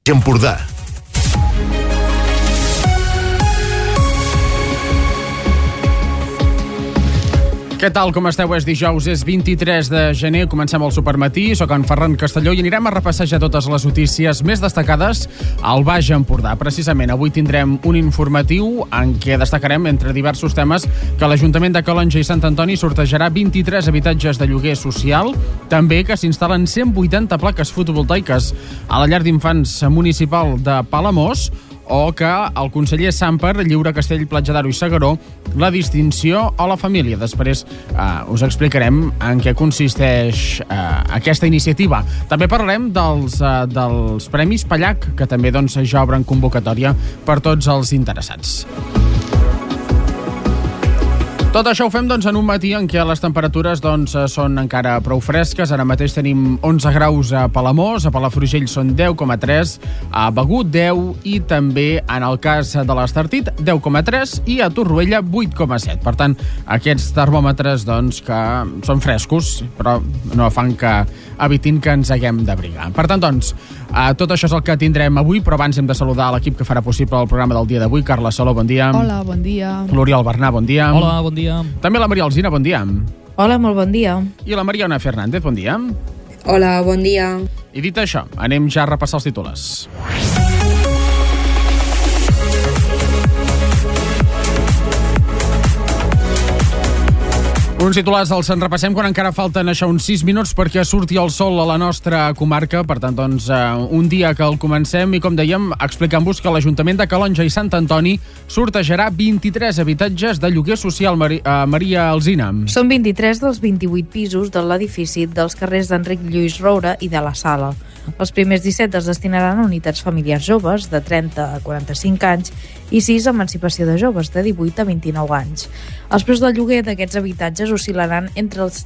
Empordà. Què tal, com esteu? És dijous, és 23 de gener, comencem el Supermatí, soc en Ferran Castelló i anirem a repassejar totes les notícies més destacades al Baix Empordà. Precisament, avui tindrem un informatiu en què destacarem, entre diversos temes, que l'Ajuntament de Calonge i Sant Antoni sortejarà 23 habitatges de lloguer social, també que s'instal·len 180 plaques fotovoltaiques a la llar d'infants municipal de Palamós, o que el conseller Samper lliura a Castell, Platja d'Aro i S'Agaró la distinció a la família. Després us explicarem en què consisteix aquesta iniciativa. També parlarem dels Premis Pallac, que també ja obren convocatòria per tots els interessats. Tot això ho fem en un matí en què les temperatures són encara prou fresques. Ara mateix tenim 11 graus a Palamós, a Palafrugell són 10,3, a Begur 10 i també en el cas de l'Estartit 10,3 i a Torroella 8,7. Per tant, aquests termòmetres que són frescos, però no fan que evitin que ens haguem d'abrigar. Per tant, tot això és el que tindrem avui, però abans hem de saludar l'equip que farà possible el programa del dia d'avui. Carla Saló, bon dia. Hola, bon dia. L'Oriol Bernà, bon dia. Hola, bon dia. També la Maria Alsina, bon dia. Hola, molt bon dia. I la Mariona Fernández, bon dia. Hola, bon dia. I dit això, anem ja a repassar els titulars. Uns titulars els en repassem quan encara falten uns 6 minuts perquè surti el sol a la nostra comarca. Per tant, un dia que el comencem i, com dèiem, explicant-vos que l'Ajuntament de Calonge i Sant Antoni sortejarà 23 habitatges de lloguer social. Maria Alsina. Són 23 dels 28 pisos de l'edifici dels carrers d'Enric Lluís Roura i de la Sala. Els primers 17 es destinaran a unitats familiars joves de 30 a 45 anys i 6 a emancipació de joves de 18 a 29 anys. Els preus del lloguer d'aquests habitatges oscil·laran entre els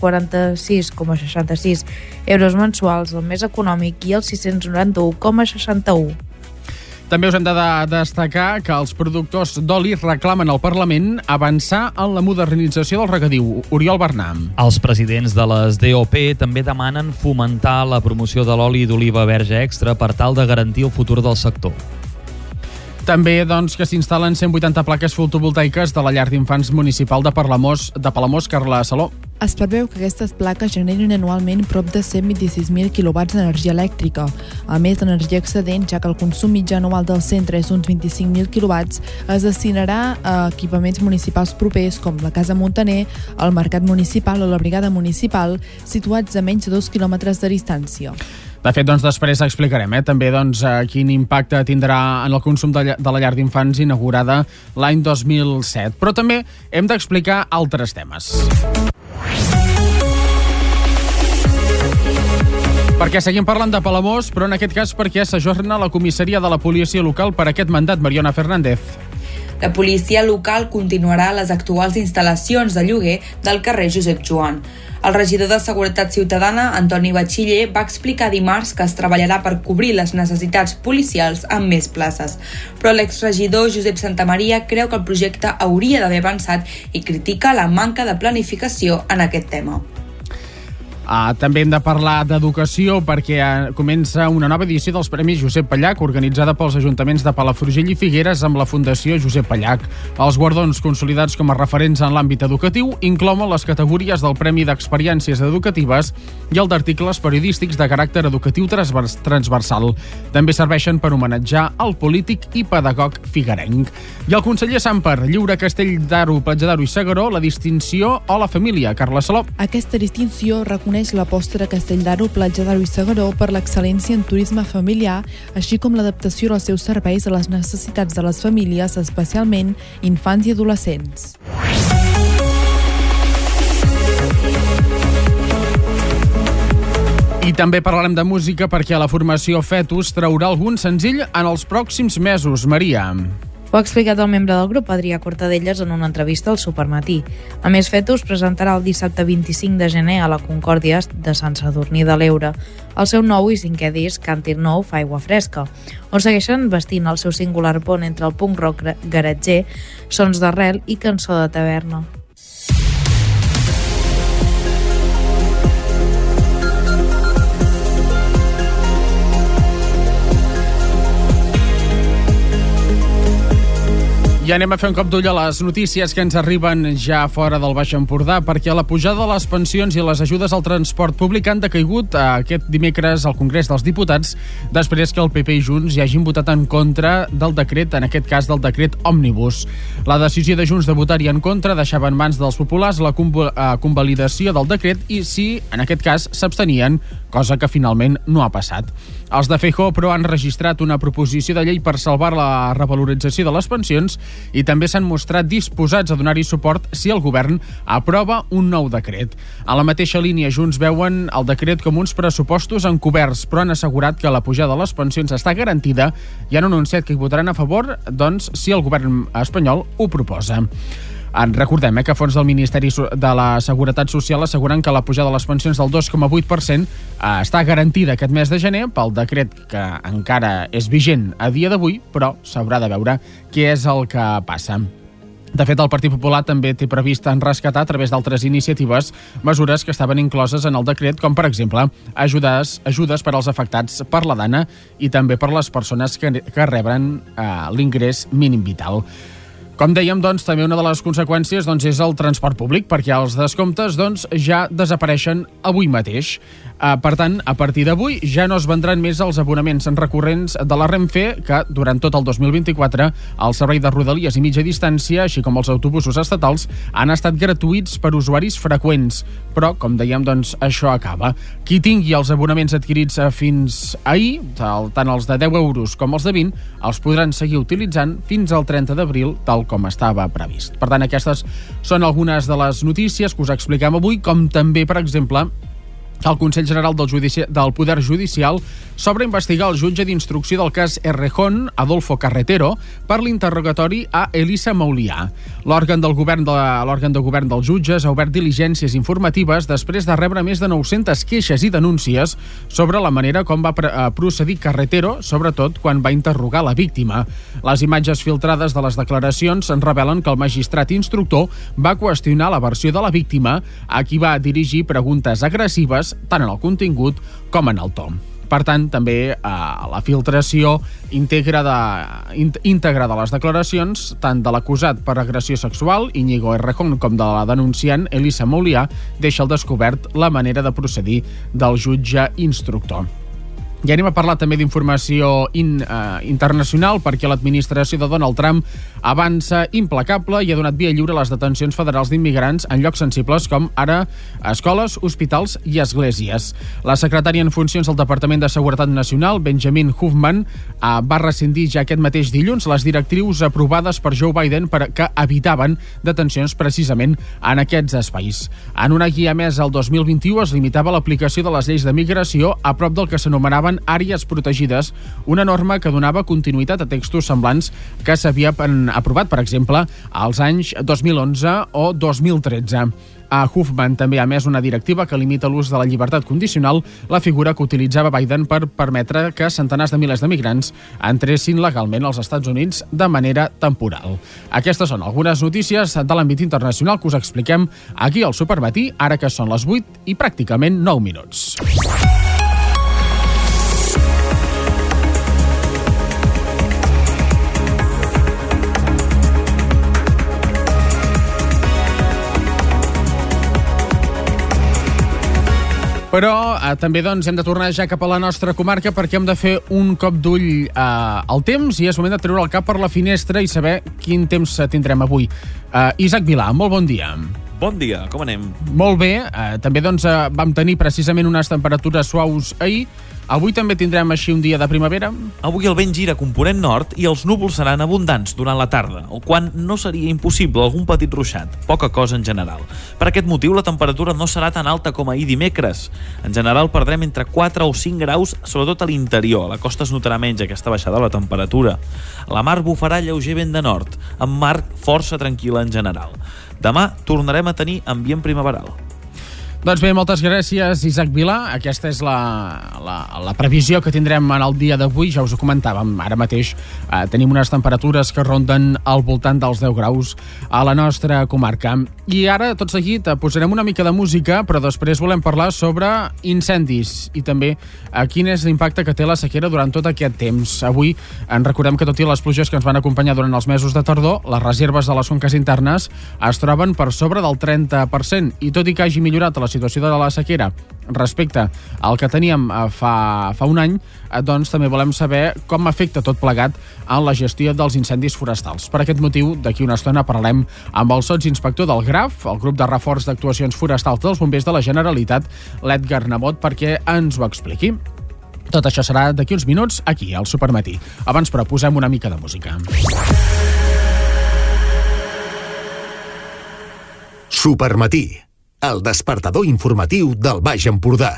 346,66 euros mensuals, el més econòmic, i els 691,61. També us hem de destacar que els productors d'oli reclamen al Parlament avançar en la modernització del regadiu. Oriol Bernà. Els presidents de les DOP també demanen fomentar la promoció de l'oli d'oliva verge extra per tal de garantir el futur del sector. També, que s'instal·len 180 plaques fotovoltaiques de la llar d'infants municipal de Palamós, Carla Saló. Es preveu que aquestes plaques generin anualment prop de 126.000 quilowatts d'energia elèctrica. A més d'energia excedent, ja que el consum mitjà anual del centre és uns 25.000 quilowatts, es destinarà a equipaments municipals propers com la Casa Montaner, el Mercat Municipal o la Brigada Municipal, situats a menys de 2 quilòmetres de distància. De fet, després explicarem també quin impacte tindrà en el consum de la llar d'infants inaugurada l'any 2007. Però també hem d'explicar altres temes. Perquè seguim parlant de Palamós, però en aquest cas perquè s'ajorna la comissaria de la policia local per aquest mandat. Mariona Fernández. La policia local continuarà a les actuals instal·lacions de lloguer del carrer Josep Joan. El regidor de Seguretat Ciutadana, Antoni Batxiller, va explicar dimarts que es treballarà per cobrir les necessitats policials amb més places. Però l'exregidor Josep Santamaria creu que el projecte hauria d'haver avançat i critica la manca de planificació en aquest tema. També hem de parlar d'educació perquè comença una nova edició dels Premis Josep Pallac organitzada pels ajuntaments de Palafrugell i Figueres amb la Fundació Josep Pallac. Els guardons consolidats com a referents en l'àmbit educatiu inclouen les categories del Premi d'Experiències Educatives i el d'Articles Periodístics de caràcter educatiu transversal. També serveixen per homenatjar el polític i pedagog figuerenc. I el conseller Samper lliura a Castell d'Aro, Platja d'Aro i S'Agaró la distinció o la família. Carla Saló. Aquesta distinció reconeix l'aposta de Castell d'Aro, Platja d'Aro i S'Agaró per l'excel·lència en turisme familiar, així com l'adaptació dels seus serveis a les necessitats de les famílies, especialment infants i adolescents. I també parlarem de música perquè la formació Fetus traurà algun senzill en els pròxims mesos. Maria. Ho ha explicat el membre del grup, Adrià Cortadellas, en una entrevista al Supermatí. A més, Fetus presentarà el dissabte 25 de gener a la Concòrdia de Sant Sadurní de l'Eure el seu nou i 5è disc, Càntir Nou fa aigua fresca, on segueixen vestint el seu singular pont entre el punk rock garatger, sons d'arrel i cançó de taverna. I anem a fer un cop d'ull a les notícies que ens arriben ja fora del Baix Empordà, perquè la pujada de les pensions i les ajudes al transport públic han decaigut aquest dimecres al Congrés dels Diputats, després que el PP i Junts hi hagin votat en contra del decret, en aquest cas del decret Òmnibus. La decisió de Junts de votar-hi en contra deixava en mans dels populars la convalidació del decret i si, en aquest cas, s'abstenien, cosa que finalment no ha passat. Els de Feijóo, però, han registrat una proposició de llei per salvar la revalorització de les pensions i també s'han mostrat disposats a donar-hi suport si el govern aprova un nou decret. A la mateixa línia, Junts veuen el decret com uns pressupostos encoberts, però han assegurat que la pujada de les pensions està garantida i han anunciat que hi votaran a favor, doncs, si el govern espanyol ho proposa. Recordem que fons del Ministeri de la Seguretat Social asseguren que la pujada de les pensions del 2,8% està garantida aquest mes de gener pel decret que encara és vigent a dia d'avui, però s'haurà de veure què és el que passa. De fet, el Partit Popular també té previst en rescatar a través d'altres iniciatives mesures que estaven incloses en el decret, com per exemple ajudes per als afectats per la dana i també per les persones que reben l'ingrés mínim vital. Com dèiem, doncs, també una de les conseqüències és el transport públic, perquè els descomptes ja desapareixen avui mateix. Per tant, a partir d'avui ja no es vendran més els abonaments recurrents de la Renfe, que durant tot el 2024 el servei de Rodalies i mitja distància, així com els autobusos estatals, han estat gratuïts per usuaris freqüents. Però, com dèiem, això acaba. Qui tingui els abonaments adquirits fins ahir, tant els de 10 euros com els de 20, els podran seguir utilitzant fins al 30 d'abril, tal com estava previst. Per tant, aquestes són algunes de les notícies que us expliquem avui, com també, per exemple, el Consell General del Poder Judicial s'obre a investigar el jutge d'instrucció del cas Errejón, Adolfo Carretero, per l'interrogatori a Elisa Maulià. L'òrgan de govern dels jutges ha obert diligències informatives després de rebre més de 900 queixes i denúncies sobre la manera com va procedir Carretero, sobretot quan va interrogar la víctima. Les imatges filtrades de les declaracions ens revelen que el magistrat instructor va qüestionar la versió de la víctima, a qui va dirigir preguntes agressives tant en el contingut com en el to. Per tant, també la filtració íntegra de les declaracions, tant de l'acusat per agressió sexual, Íñigo Errejón, com de la denunciant, Elisa Maulià, deixa al descobert la manera de procedir del jutge instructor. I anem a parlar també d'informació internacional, perquè l'administració de Donald Trump avança implacable i ha donat via lliure a les detencions federals d'immigrants en llocs sensibles com ara escoles, hospitals i esglésies. La secretària en funcions del Departament de Seguretat Nacional, Benjamin Huffman, va rescindir ja aquest mateix dilluns les directrius aprovades per Joe Biden que evitaven detencions precisament en aquests espais. En una guia emesa el 2021 es limitava l'aplicació de les lleis de migració a prop del que s'anomenaven àrees protegides, una norma que donava continuïtat a textos semblants que s'havia aprovat, per exemple, als anys 2011 o 2013. Huffman també ha emès una directiva que limita l'ús de la llibertat condicional, la figura que utilitzava Biden per permetre que centenars de milers de migrants entressin legalment als Estats Units de manera temporal. Aquestes són algunes notícies de l'àmbit internacional que us expliquem aquí al Supermatí, ara que són les 8 i pràcticament 9 minuts. Però també hem de tornar ja cap a la nostra comarca perquè hem de fer un cop d'ull al temps i és moment de treure el cap per la finestra i saber quin temps tindrem avui. Isaac Vilà, molt bon dia. Bon dia, com anem? Molt bé, també vam tenir precisament unes temperatures suaus ahir. Avui també tindrem així un dia de primavera? Avui el vent gira component nord i els núvols seran abundants durant la tarda, el qual no seria impossible algun petit ruixat, poca cosa en general. Per aquest motiu la temperatura no serà tan alta com ahir dimecres. En general perdrem entre 4 o 5 graus, sobretot a l'interior. A la costa es notarà menys aquesta baixada de la temperatura. La mar bufarà lleuger vent de nord, amb mar força tranquil·la en general. Demà tornarem a tenir ambient primaveral. Doncs bé, moltes gràcies, Isaac Vila. Aquesta és la previsió que tindrem en el dia d'avui. Ja us ho comentàvem, ara mateix tenim unes temperatures que ronden al voltant dels 10 graus a la nostra comarca. I ara, tot seguit, posarem una mica de música, però després volem parlar sobre incendis i també quin és l'impacte que té la sequera durant tot aquest temps. Avui en recordem que, tot i les pluges que ens van acompanyar durant els mesos de tardor, les reserves de les conques internes es troben per sobre del 30%, i tot i que hagi millorat la situació de la sequera respecte al que teníem fa un any, doncs també volem saber com afecta tot plegat en la gestió dels incendis forestals. Per aquest motiu, d'aquí una estona parlarem amb el sotsinspector del GRAF, el grup de reforç d'actuacions forestals dels bombers de la Generalitat, l'Edgar Nebot, perquè ens ho expliqui. Tot això serà d'aquí uns minuts aquí, al Supermatí. Abans, però, posem una mica de música. Supermatí, el despertador informatiu del Baix Empordà.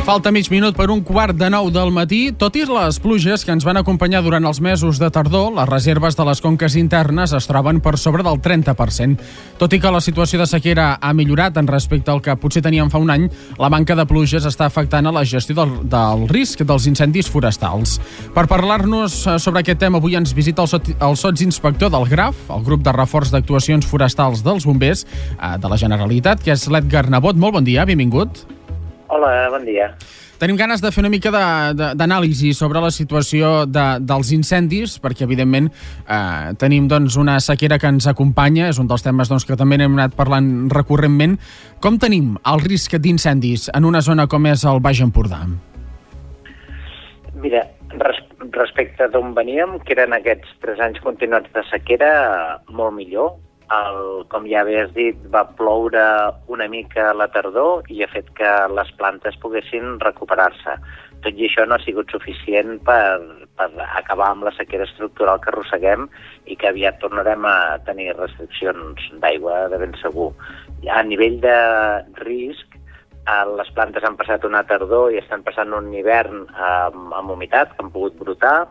Falta mig minut per 8:45 del matí. Tot i les pluges que ens van acompanyar durant els mesos de tardor, les reserves de les conques internes es troben per sobre del 30%. Tot i que la situació de sequera ha millorat en respecte al que potser teníem fa un any, la manca de pluges està afectant a la gestió del risc dels incendis forestals. Per parlar-nos sobre aquest tema, avui ens visita el sotsinspector del GRAF, el grup de reforç d'actuacions forestals dels bombers de la Generalitat, que és l'Edgar Nebot. Molt bon dia, benvingut. Hola, bon dia. Tenim ganes de fer una mica d'anàlisi sobre la situació dels incendis, perquè, evidentment, tenim una sequera que ens acompanya, és un dels temes que també hem anat parlant recurrentment. Com tenim el risc d'incendis en una zona com és el Baix Empordà? Mira, respecte d'on veníem, que eren aquests 3 anys continuats de sequera, molt millor. Com ja havies dit, va ploure una mica a la tardor i ha fet que les plantes poguessin recuperar-se. Tot i això no ha sigut suficient per acabar amb la sequera estructural que arrosseguem i que aviat tornarem a tenir restriccions d'aigua, de ben segur. A nivell de risc, les plantes han passat una tardor i estan passant un hivern amb humitat, que han pogut brotar,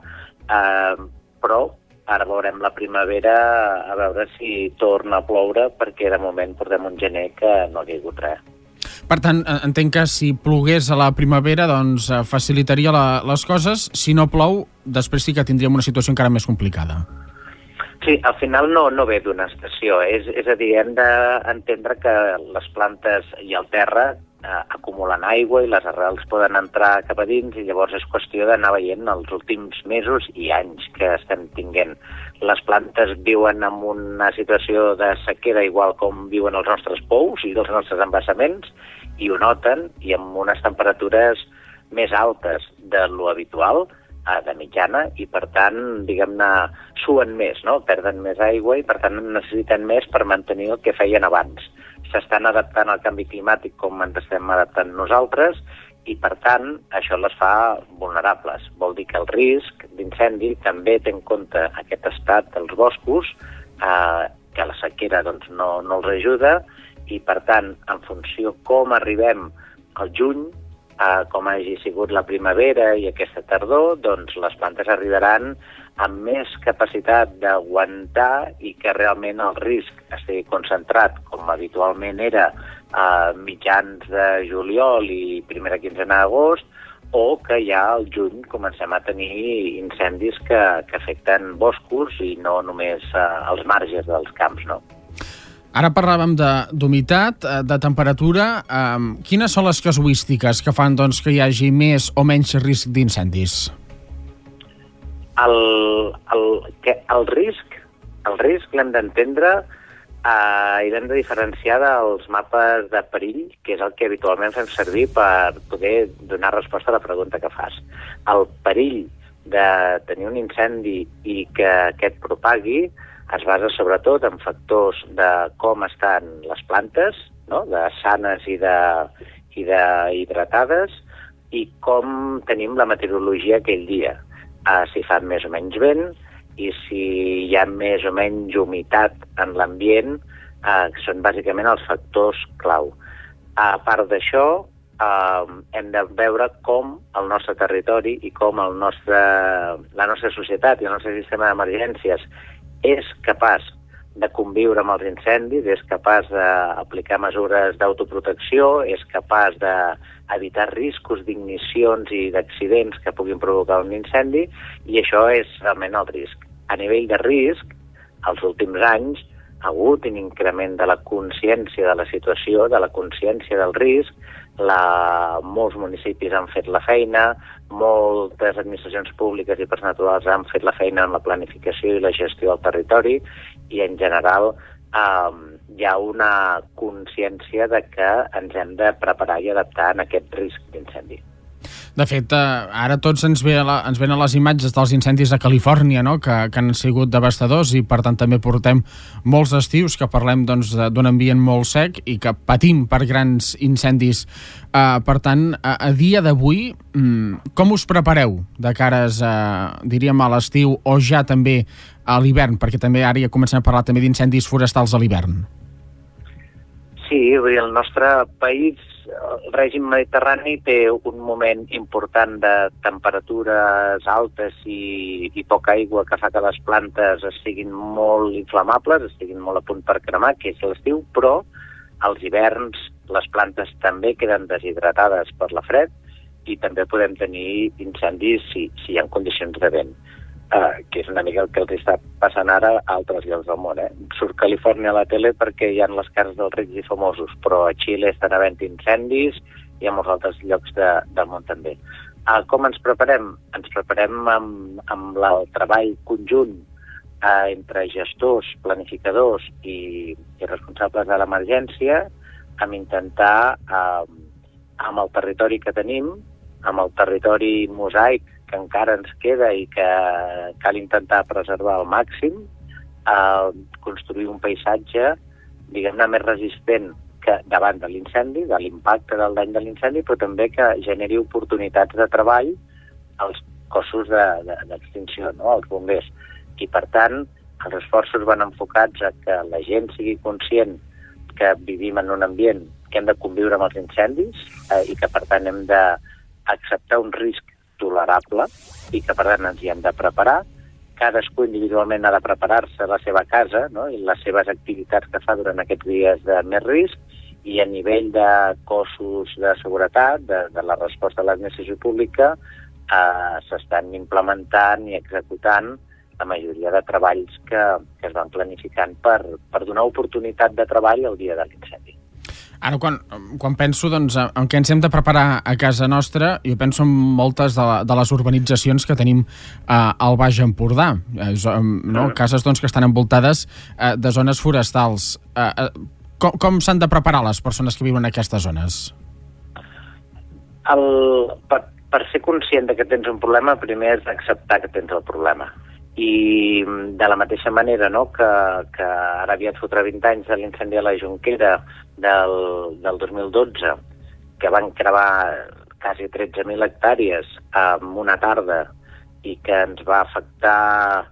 però ara veurem la primavera, a veure si torna a ploure, perquè de moment portem un gener que no ha caigut res. Per tant, entenc que si plogués a la primavera, facilitaria les coses. Si no plou, després sí que tindríem una situació encara més complicada. Sí, al final no ve d'una estació. És a dir, hem d'entendre que les plantes i el terra acumulen aigua i les arrels poden entrar cap a dins i llavors és qüestió d'anar veient els últims mesos i anys que estem tinguent. Les plantes viuen en una situació de sequera igual com viuen els nostres pous i els nostres embassaments i ho noten i amb unes temperatures més altes de lo habitual, de mitjana, i per tant, diguem-ne, suen més, no? Perden més aigua i per tant necessiten més per mantenir el que feien abans. S'estan adaptant al canvi climàtic com ens estem adaptant nosaltres i, per tant, això les fa vulnerables. Vol dir que el risc d'incendi també té en compte aquest estat dels boscos, que la sequera no els ajuda i, per tant, en funció com arribem al juny, com hagi sigut la primavera i aquesta tardor, doncs les plantes arribaran amb més capacitat d'aguantar i que realment el risc estigui concentrat, com habitualment era a mitjans de juliol i primera quinzena d'agost, o que ja al juny comencem a tenir incendis que afecten boscos i no només els marges dels camps, no? Ara parlàvem d'humitat, de temperatura. Quines són les casuístiques que fan que hi hagi més o menys risc d'incendis? El risc l'hem d'entendre i l'hem de diferenciar dels mapes de perill, que és el que habitualment fem servir per poder donar resposta a la pregunta que fas. El perill de tenir un incendi i que aquest propagui es basa sobretot en factors de com estan les plantes, no? De sanes i hidratades, i com tenim la meteorologia aquell dia. Si fa més o menys vent i si hi ha més o menys humitat en l'ambient, que són bàsicament els factors clau. A part d'això, hem de veure com el nostre territori i com la nostra societat i el nostre sistema d'emergències és capaç de conviure amb els incendis, és capaç d'aplicar mesures d'autoprotecció, és capaç d'evitar riscos d'ignicions i d'accidents que puguin provocar un incendi, i això és realment el risc. A nivell de risc, els últims anys ha hagut un increment de la consciència de la situació, de la consciència del risc. Molts municipis han fet la feina, moltes administracions públiques i persones naturals han fet la feina en la planificació i la gestió del territori i en general hi ha una consciència de que ens hem de preparar i adaptar a aquest risc d'incendi. De fet, ara tots ens venen les imatges dels incendis a Califòrnia, no? que han sigut devastadors i per tant també portem molts estius que parlem d'un ambient molt sec i que patim per grans incendis. Per tant, a dia d'avui, com us prepareu de cares, diríem, a l'estiu o ja també a l'hivern? Perquè també ara ja comencem a parlar també d'incendis forestals a l'hivern. Sí, el nostre país el règim mediterrani té un moment important de temperatures altes i poca aigua que fa que les plantes estiguin molt inflamables, estiguin molt a punt per cremar, que és l'estiu, però als hiverns les plantes també queden deshidratades per la fred i també podem tenir incendis si hi ha condicions de vent. Que és una mica el que els està passant ara a altres llocs del món. Surt Califòrnia a la tele perquè hi ha les cases dels rics i famosos, però a Xile estan havent incendis i a molts altres llocs del món també. Com ens preparem? Ens preparem amb el treball conjunt entre gestors, planificadors i responsables de l'emergència, amb intentar, amb el territori que tenim, amb el territori mosaic que encara ens queda i que cal intentar preservar al màxim, construir un paisatge, diguem-ne, més resistent que davant de l'incendi, de l'impacte del dany de l'incendi, però també que generi oportunitats de treball als cossos d'extinció, no? Als bombers. I, per tant, els esforços van enfocats a que la gent sigui conscient que vivim en un ambient que hem de conviure amb els incendis i que, per tant, hem d'acceptar un risc tolerable i que, per tant, ens hi hem de preparar. Cadascú individualment ha de preparar-se a la seva casa, no? I les seves activitats que fa durant aquests dies de més risc, i a nivell de cossos de seguretat, de la resposta a l'administració pública, s'estan implementant i executant la majoria de treballs que es van planificant per donar oportunitat de treball el dia de l'incendi. Ara, quan penso en què ens hem de preparar a casa nostra, jo penso en moltes de les urbanitzacions que tenim al Baix Empordà, cases que estan envoltades de zones forestals. Com s'han de preparar les persones que viuen en aquestes zones? Per ser conscient que tens un problema, primer és acceptar que tens el problema. I de la mateixa manera, no, que ara aviat fotrà 20 anys de l'incendi a la Jonquera del 2012, que van cremar quasi 13.000 hectàrees en una tarda i que ens va afectar,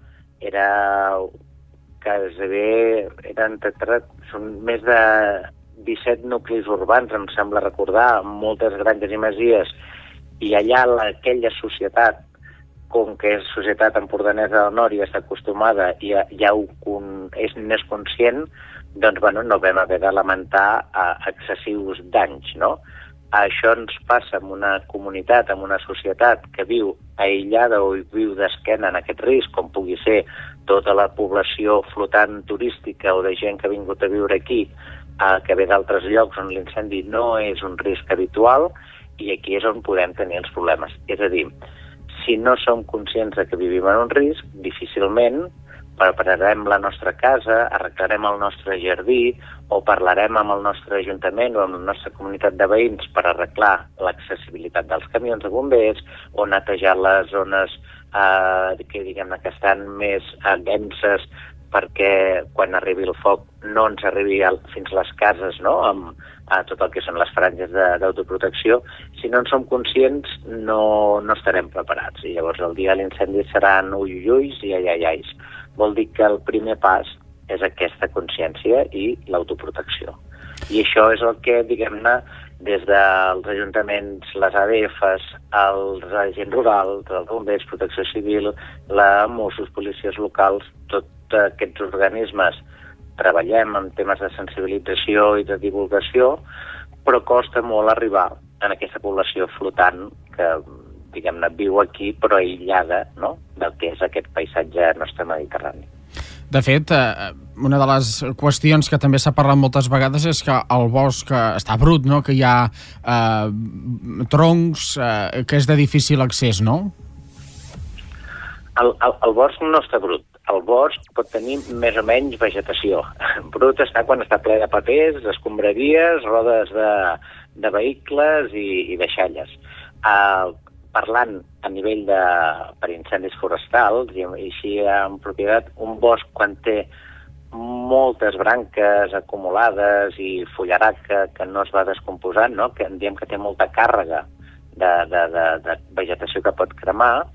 són més de 17 nuclis urbans, em sembla recordar, amb moltes granges i masies, i allà aquella societat, com que és societat empordanesa del nord i està acostumada i ja és més conscient, doncs no vam haver de lamentar excessius danys, no? Això ens passa en una comunitat, en una societat que viu aïllada o viu d'esquena en aquest risc, com pugui ser tota la població flotant turística o de gent que ha vingut a viure aquí, que ve d'altres llocs on l'incendi no és un risc habitual, i aquí és on podem tenir els problemes. És a dir, si no som conscients que vivim en un risc, difícilment prepararem la nostra casa, arreglarem el nostre jardí o parlarem amb el nostre ajuntament o amb la nostra comunitat de veïns per arreglar l'accessibilitat dels camions de bombers o netejar les zones que estan més denses perquè quan arribi el foc no ens arribi fins a les cases, no?, amb tot el que són les franges d'autoprotecció. Si no en som conscients, no estarem preparats. I llavors el dia de l'incendi seran uiuiuis i aiaiais. Vol dir que el primer pas és aquesta consciència i l'autoprotecció. I això és el que, diguem-ne, des dels ajuntaments, les ADFs, els agents rurals, els bombers, protecció civil, la Mossos, policies locals, tots aquests organismes treballem en temes de sensibilització i de divulgació, però costa molt arribar a aquesta població flotant que, diguem-ne, viu aquí però aïllada, no?, del que és aquest paisatge nostre mediterrani. De fet, una de les qüestions que també s'ha parlat moltes vegades és que el bosc està brut, no?, que hi ha troncs, que és de difícil accés, no? El bosc no està brut. El bosc pot tenir més o menys vegetació. Brut està quan està ple de papers, escombraries, rodes de vehicles i deixalles. Parlant a nivell per incendis forestals, i així en propietat, un bosc quan té moltes branques acumulades i fullaraca que no es va descomposant, no?, que diem que té molta càrrega de vegetació que pot cremar,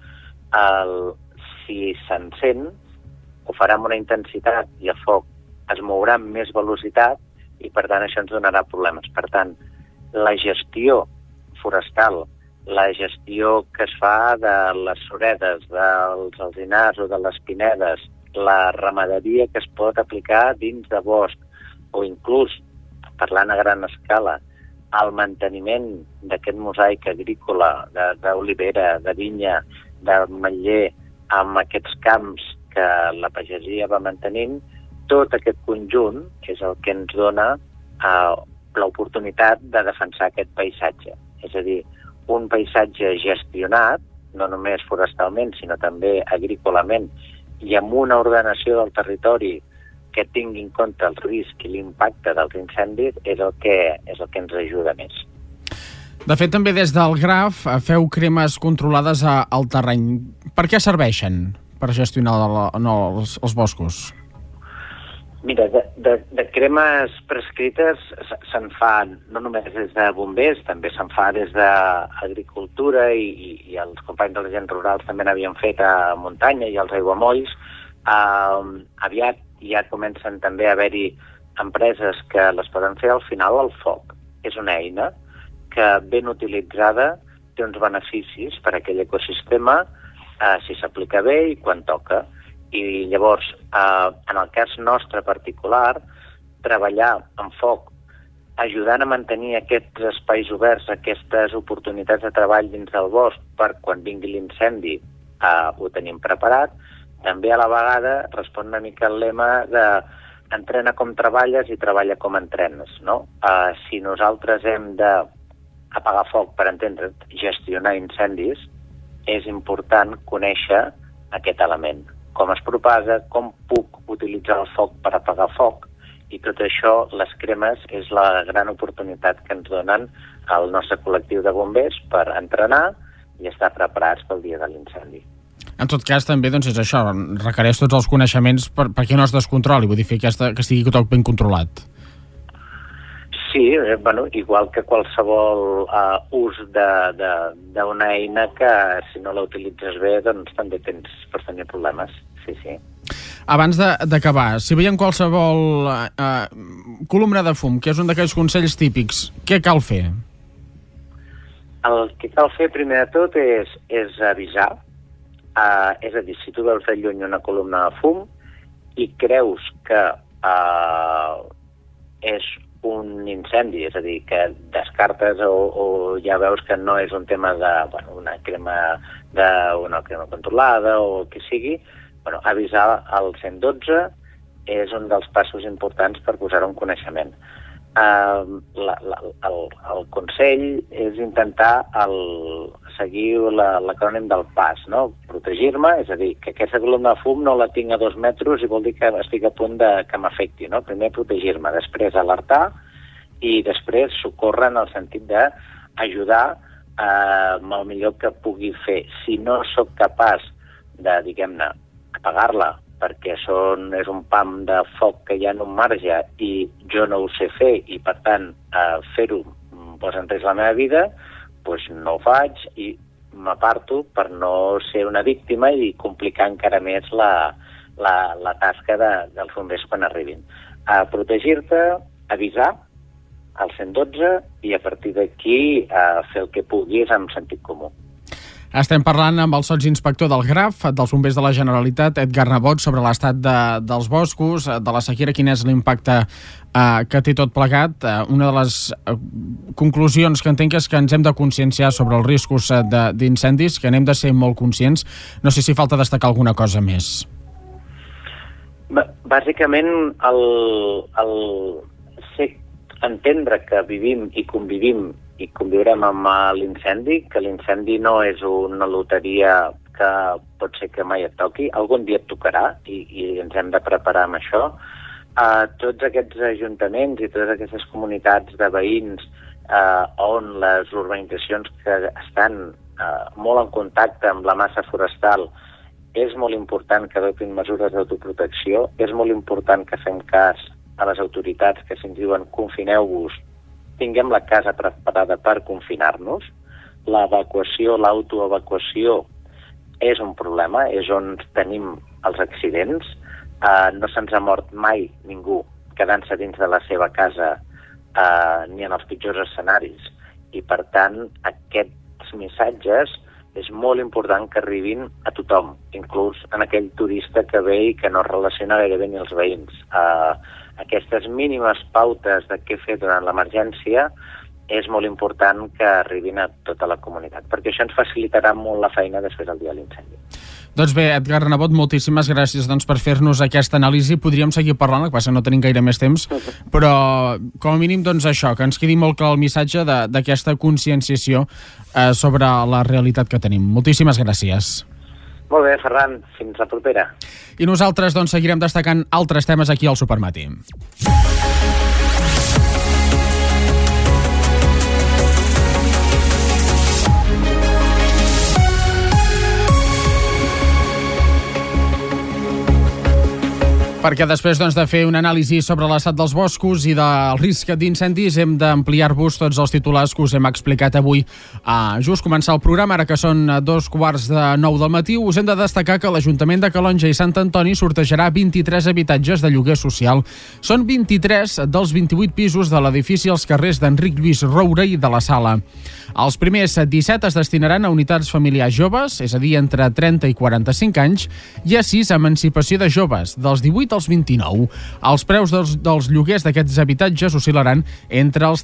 si s'encén, ho farà amb una intensitat i el foc es mourà amb més velocitat i, per tant, això ens donarà problemes. Per tant, la gestió forestal, la gestió que es fa de les suredes, dels alzinars o de les pinedes, la ramaderia que es pot aplicar dins de bosc, o inclús, parlant a gran escala, el manteniment d'aquest mosaic agrícola, d'olivera, de vinya, d'ametller, amb aquests camps que la pagesia va mantenint, tot aquest conjunt és el que ens dona l'oportunitat de defensar aquest paisatge. És a dir, un paisatge gestionat, no només forestalment, sinó també agrícolament, i amb una ordenació del territori que tingui en compte el risc i l'impacte dels incendis és el que ens ajuda més. De fet, també des del GRAF feu cremes controlades al terreny. Per què serveixen per gestionar els boscos? Mira, de cremes prescrites se'n fa no només des de bombers, també se'n fa des d'agricultura i els companys dels agents rurals també n'havien fet a muntanya i als aiguamolls. Aviat ja comencen també a haver-hi empreses que les poden fer. Al final el foc és una eina que ben utilitzada té uns beneficis per a aquell ecosistema si s'aplica bé i quan toca. I llavors, en el cas nostre particular, treballar amb foc, ajudant a mantenir aquests espais oberts, aquestes oportunitats de treball dins del bosc per quan vingui l'incendi ho tenim preparat, també a la vegada respon una mica al lema de entrena com treballes i treballa com entrenes, no? Si nosaltres hem d'apagar foc, per entendre, gestionar incendis, és important conèixer aquest element. Com es propaga, com puc utilitzar el foc per apagar foc, i tot això, les cremes, és la gran oportunitat que ens donen al nostre col·lectiu de bombers per entrenar i estar preparats pel dia de l'incendi. En tot cas, també és això, requereix tots els coneixements perquè no es descontroli, vull dir, que estigui tot ben controlat. Sí, igual que qualsevol ús d'una eina que si no la utilitzes bé, doncs també pots tenir problemes. Sí. Abans d'acabar, si veiem qualsevol columna de fum, que és un d'aquells consells típics, què cal fer? El que cal fer, primer de tot, és avisar. És a dir, si tu veus de lluny una columna de fum i creus que és un incendi, és a dir, que descartes o ja veus que no és un tema d'una crema controlada o el que sigui, avisar al 112 és un dels passos importants per posar-ho en coneixement. El consell és intentar seguir l'acrònim del PAS, no? Protegir-me, és a dir, que aquesta columna de fum no la tinc a 2 metres i vol dir que estic a punt que m'afecti, no? Primer protegir-me, després alertar i després socórrer en el sentit d'ajudar amb el millor que pugui fer. Si no sóc capaç de, diguem-ne, apagar-la perquè és un pam de foc que hi ha en un marge i jo no ho sé fer i, per tant, fer-ho posa en risc la meva vida, doncs no ho faig i m'aparto per no ser una víctima i complicar encara més la tasca dels bombers quan arribin. Protegir-te, avisar al 112 i a partir d'aquí fer el que puguis amb sentit comú. Estem parlant amb el sotsinspector del GRAF, dels bombers de la Generalitat, Edgar Nebot, sobre l'estat dels boscos, de la sequera, quin és l'impacte que té tot plegat. Una de les conclusions que entenc és que ens hem de conscienciar sobre els riscos d'incendis, que n'hem de ser molt conscients. No sé si falta destacar alguna cosa més. Bàsicament, entendre que vivim i conviurem amb l'incendi, que l'incendi no és una loteria que pot ser que mai et toqui, algun dia et tocarà i ens hem de preparar amb això. Tots aquests ajuntaments i totes aquestes comunitats de veïns on les urbanitzacions que estan molt en contacte amb la massa forestal, és molt important que adoptin mesures d'autoprotecció, és molt important que fem cas a les autoritats que se'ns diuen confineu-vos, tinguem la casa preparada per confinar-nos. L'evacuació, l'autoevacuació és un problema, és on tenim els accidents. No se'ns ha mort mai ningú quedant-se dins de la seva casa ni en els pitjors escenaris. I, per tant, aquests missatges és molt important que arribin a tothom, inclús en aquell turista que ve i que no relaciona gairebé ni els veïns. Aquestes mínimes pautes de què fer durant l'emergència és molt important que arribin a tota la comunitat, perquè això ens facilitarà molt la feina després del dia de l'incendi. Doncs bé, Edgar Nebot, moltíssimes gràcies per fer-nos aquesta anàlisi. Podríem seguir parlant, el que passa que no tenim gaire més temps, però com a mínim això, que ens quedi molt clar el missatge d'aquesta conscienciació sobre la realitat que tenim. Moltíssimes gràcies. Molt bé, Ferran, fins la propera. I nosaltres seguirem destacant altres temes aquí al Supermatí. Perquè després de fer un anàlisi sobre l'estat dels boscos i del risc d'incendis hem d'ampliar-vos tots els titulars que us hem explicat avui. Just començar el programa, ara que són 8:45 del matí, us hem de destacar que l'Ajuntament de Calonge i Sant Antoni sortejarà 23 habitatges de lloguer social. Són 23 dels 28 pisos de l'edifici als carrers d'Enric Lluís Roure i de la Sala. Els primers 17 es destinaran a unitats familiars joves, és a dir, entre 30 i 45 anys, i a 6 emancipació de joves, dels 18 als 29. Els preus dels lloguers d'aquests habitatges oscil·laran entre els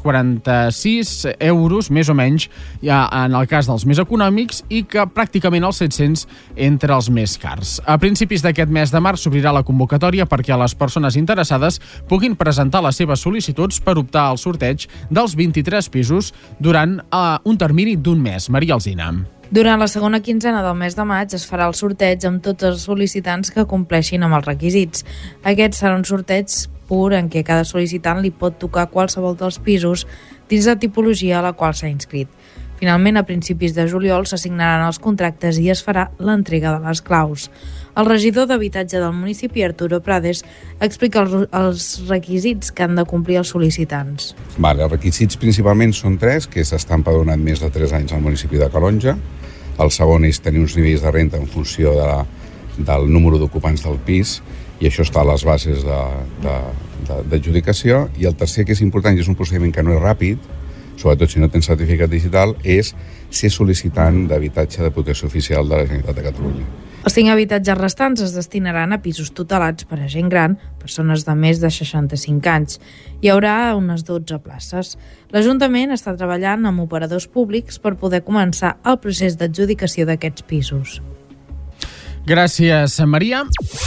346 euros, més o menys, ja en el cas dels més econòmics, i que pràcticament els 700 entre els més cars. A principis d'aquest mes de març s'obrirà la convocatòria perquè les persones interessades puguin presentar les seves sol·licituds per optar al sorteig dels 23 pisos durant un termini d'un mes. Maria Alsina. Durant la segona quinzena del mes de maig es farà el sorteig amb tots els sol·licitants que compleixin amb els requisits. Aquest serà un sorteig pur en què cada sol·licitant li pot tocar qualsevol dels pisos dins la tipologia a la qual s'ha inscrit. Finalment, a principis de juliol s'assignaran els contractes i es farà l'entrega de les claus. El regidor d'Habitatge del municipi, Arturo Prades, explica els requisits que han de complir els sol·licitants. Els requisits principalment són 3, que és estar empadronat més de 3 anys al municipi de Calonge. El segon és tenir uns nivells de renta en funció del número d'ocupants del pis, i això està a les bases d'adjudicació. I el tercer, que és important, i és un procediment que no és ràpid, sobretot si no tens certificat digital, és ser sol·licitant d'habitatge de protecció oficial de la Generalitat de Catalunya. Els 5 habitatges restants es destinaran a pisos tutelats per a gent gran, persones de més de 65 anys. Hi haurà unes 12 places. L'Ajuntament està treballant amb operadors públics per poder començar el procés d'adjudicació d'aquests pisos. Gràcies, Maria.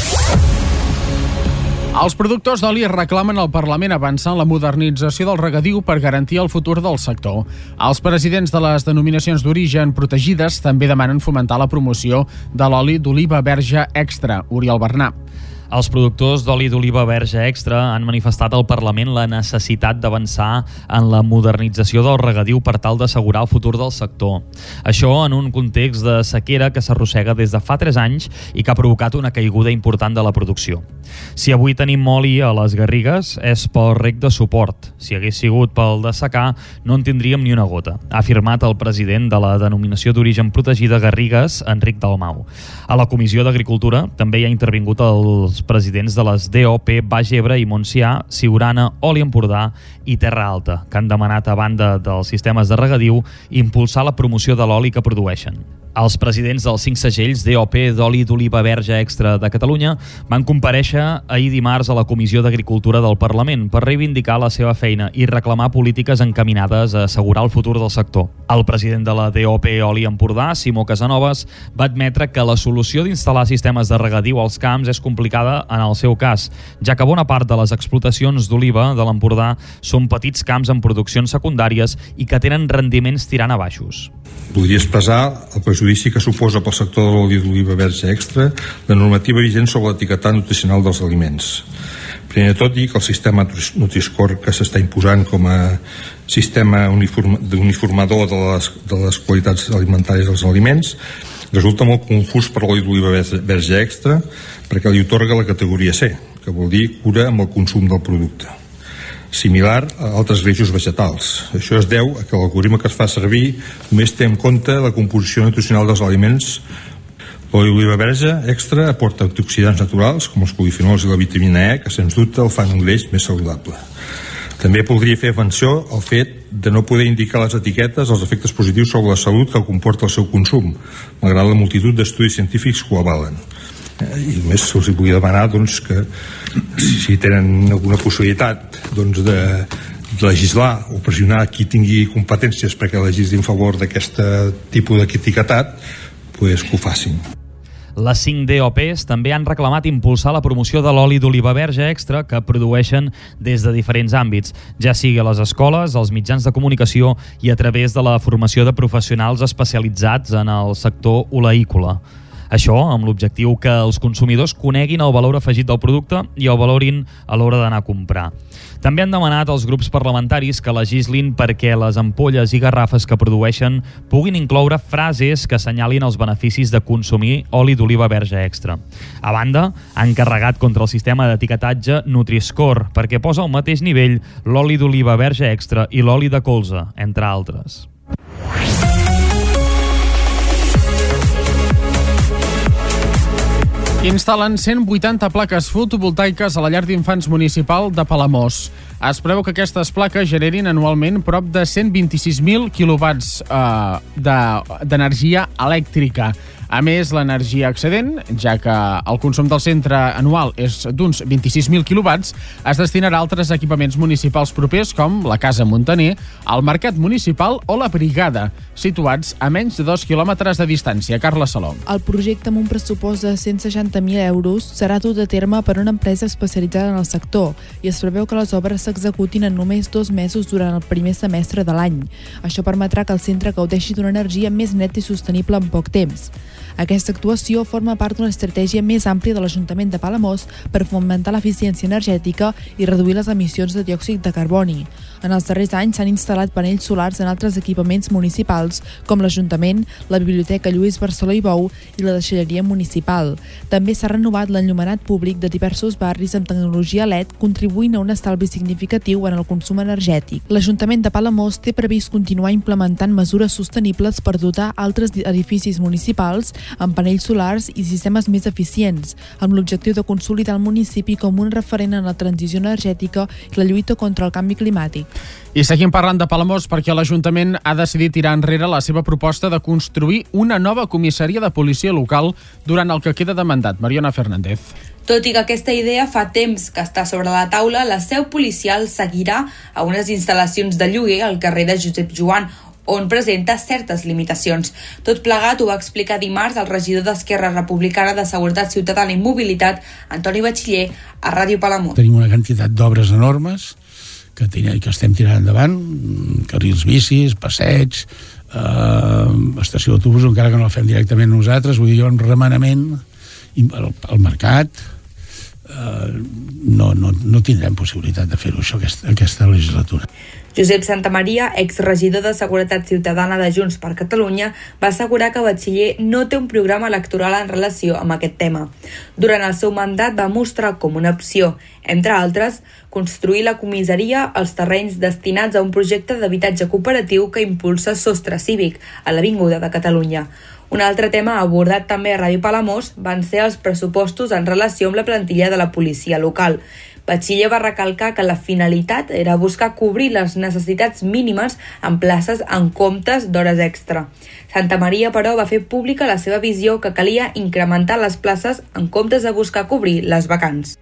Els productors d'oli reclamen al Parlament avançar en la modernització del regadiu per garantir el futur del sector. Els presidents de les denominacions d'origen protegides també demanen fomentar la promoció de l'oli d'oliva verge extra. Oriol Bernà. Els productors d'oli d'oliva verge extra han manifestat al Parlament la necessitat d'avançar en la modernització del regadiu per tal d'assegurar el futur del sector. Això en un context de sequera que s'arrossega des de fa 3 anys i que ha provocat una caiguda important de la producció. Si avui tenim oli a les Garrigues és pel rec de suport. Si hagués sigut pel de secà no en tindríem ni una gota, ha afirmat el president de la denominació d'origen protegida Garrigues, Enric Dalmau. A la Comissió d'Agricultura també hi ha intervingut els presidents de les DOP Baix Ebre i Montsià, Siurana, Oli Empordà i Terra Alta, que han demanat, a banda dels sistemes de regadiu, impulsar la promoció de l'oli que produeixen. Els presidents dels 5 segells DOP d'oli d'oliva verge extra de Catalunya van comparèixer ahir dimarts a la Comissió d'Agricultura del Parlament per reivindicar la seva feina i reclamar polítiques encaminades a assegurar el futur del sector. El president de la DOP Oli Empordà, Simó Casanovas, va admetre que la solució d'instal·lar sistemes de regadiu als camps és complicada en el seu cas, ja que bona part de les explotacions d'oliva de l'Empordà són petits camps amb produccions secundàries i que tenen rendiments tirant a baixos. Podria expressar el perjudici que suposa pel sector de l'oli d'oliva verge extra la normativa vigent sobre l'etiquetat nutricional dels aliments. Primer de tot, dir que el sistema Nutri-Score que s'està imposant com a sistema uniformador de les qualitats alimentàries dels aliments resulta molt confús per l'oli d'oliva verge extra perquè li otorga la categoria C, que vol dir cura amb el consum del producte, similar a altres greixos vegetals. Això es deu a que l'algoritme que es fa servir només té en compte la composició nutricional dels aliments. L'oli d'oliva verge extra aporta antioxidants naturals com els polifenols i la vitamina E, que sens dubte el fan un greix més saludable. També podria fer menció al fet de no poder indicar a les etiquetes els efectes positius sobre la salut que comporta el seu consum, malgrat la multitud d'estudis científics que ho avalen. I només us volia demanar que si tenen alguna possibilitat de legislar o pressionar qui tingui competències perquè legislin a favor d'aquest tipus d'etiquetat, que ho facin. Les 5 DOPs també han reclamat impulsar la promoció de l'oli d'oliva verge extra que produeixen des de diferents àmbits, ja sigui a les escoles, als mitjans de comunicació i a través de la formació de professionals especialitzats en el sector oleícola. Això amb l'objectiu que els consumidors coneguin el valor afegit del producte i el valorin a l'hora d'anar a comprar. També han demanat als grups parlamentaris que legislin perquè les ampolles i garrafes que produeixen puguin incloure frases que assenyalin els beneficis de consumir oli d'oliva verge extra. A banda, han carregat contra el sistema d'etiquetatge Nutri-Score perquè posa al mateix nivell l'oli d'oliva verge extra i l'oli de colza, entre altres. Instal·len 180 plaques fotovoltaiques a la llar d'infants municipal de Palamós. Es preveu que aquestes plaques generin anualment prop de 126.000 quilowatts d'energia elèctrica. A més, l'energia excedent, ja que el consum del centre anual és d'uns 26.000 quilowatts, es destinarà a altres equipaments municipals propers com la Casa Montaner, el Mercat Municipal o la Brigada, situats a menys de 2 quilòmetres de distància. Carla Salom. El projecte, amb un pressupost de 160.000 euros, serà dut a terme per una empresa especialitzada en el sector i es preveu que les obres s'executin en només 2 mesos durant el primer semestre de l'any. Això permetrà que el centre gaudeixi d'una energia més neta i sostenible en poc temps. Aquesta actuació forma part d'una estratègia més àmplia de l'Ajuntament de Palamós per fomentar l'eficiència energètica i reduir les emissions de diòxid de carboni. En els darrers anys s'han instal·lat panells solars en altres equipaments municipals, com l'Ajuntament, la Biblioteca Lluís Barceló i Bou i la deixalleria municipal. També s'ha renovat l'enllumenat públic de diversos barris amb tecnologia LED, contribuint a un estalvi significatiu en el consum energètic. L'Ajuntament de Palamós té previst continuar implementant mesures sostenibles per dotar altres edificis municipals amb panells solars i sistemes més eficients, amb l'objectiu de consolidar el municipi com un referent en la transició energètica i la lluita contra el canvi climàtic. I seguim parlant de Palamós perquè l'Ajuntament ha decidit tirar enrere la seva proposta de construir una nova comissaria de policia local durant el que queda de mandat. Mariona Fernández. Tot i que aquesta idea fa temps que està sobre la taula, la seu policial seguirà a unes instal·lacions de lloguer al carrer de Josep Joan, on presenta certes limitacions. Tot plegat ho va explicar dimarts el regidor d'Esquerra Republicana de Seguretat Ciutadana i Mobilitat, Antoni Batxiller, a Ràdio Palamós. Tenim una quantitat d'obres enormes que estem tirant endavant, carrils bicis, passeig, estació d'autobús, encara que no la fem directament nosaltres, vull dir, hi ha un remenament al mercat. No tindrem possibilitat de fer-ho això aquesta legislatura. Josep Santamaria, exregidor de Seguretat Ciutadana de Junts per Catalunya, va assegurar que Batxiller no té un programa electoral en relació amb aquest tema. Durant el seu mandat va mostrar com una opció, entre altres, construir la comissaria als terrenys destinats a un projecte d'habitatge cooperatiu que impulsa Sostre Cívic, a l'Avinguda de Catalunya. Un altre tema abordat també a Ràdio Palamós van ser els pressupostos en relació amb la plantilla de la policia local. Batxiller va recalcar que la finalitat era buscar cobrir les necessitats mínimes en places en comptes d'hores extra. Santamaria, però, va fer pública la seva visió que calia incrementar les places en comptes de buscar cobrir les vacants.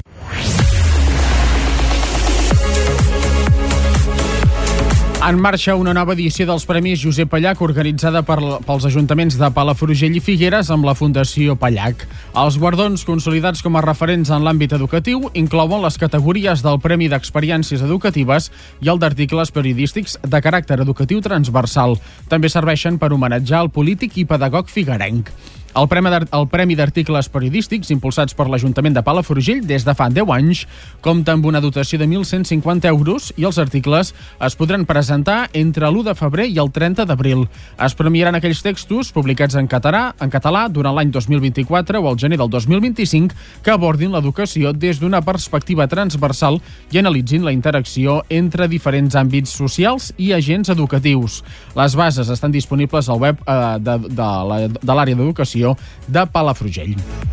En marxa una nova edició dels Premis Josep Pallach organitzada pels ajuntaments de Palafrugell i Figueres amb la Fundació Pallach. Els guardons consolidats com a referents en l'àmbit educatiu inclouen les categories del Premi d'Experiències Educatives i el d'Articles Periodístics de caràcter educatiu transversal. També serveixen per homenatjar el polític i pedagog figuerenc. El Premi d'Articles Periodístics, impulsats per l'Ajuntament de Palafrugell des de fa 10 anys, compta amb una dotació de 1.150 euros i els articles es podran presentar entre l'1 de febrer i el 30 d'abril. Es premiaran aquells textos publicats en català durant l'any 2024 o el gener del 2025 que abordin l'educació des d'una perspectiva transversal i analitzin la interacció entre diferents àmbits socials i agents educatius. Les bases estan disponibles al web de l'àrea d'educació de Palafrugell.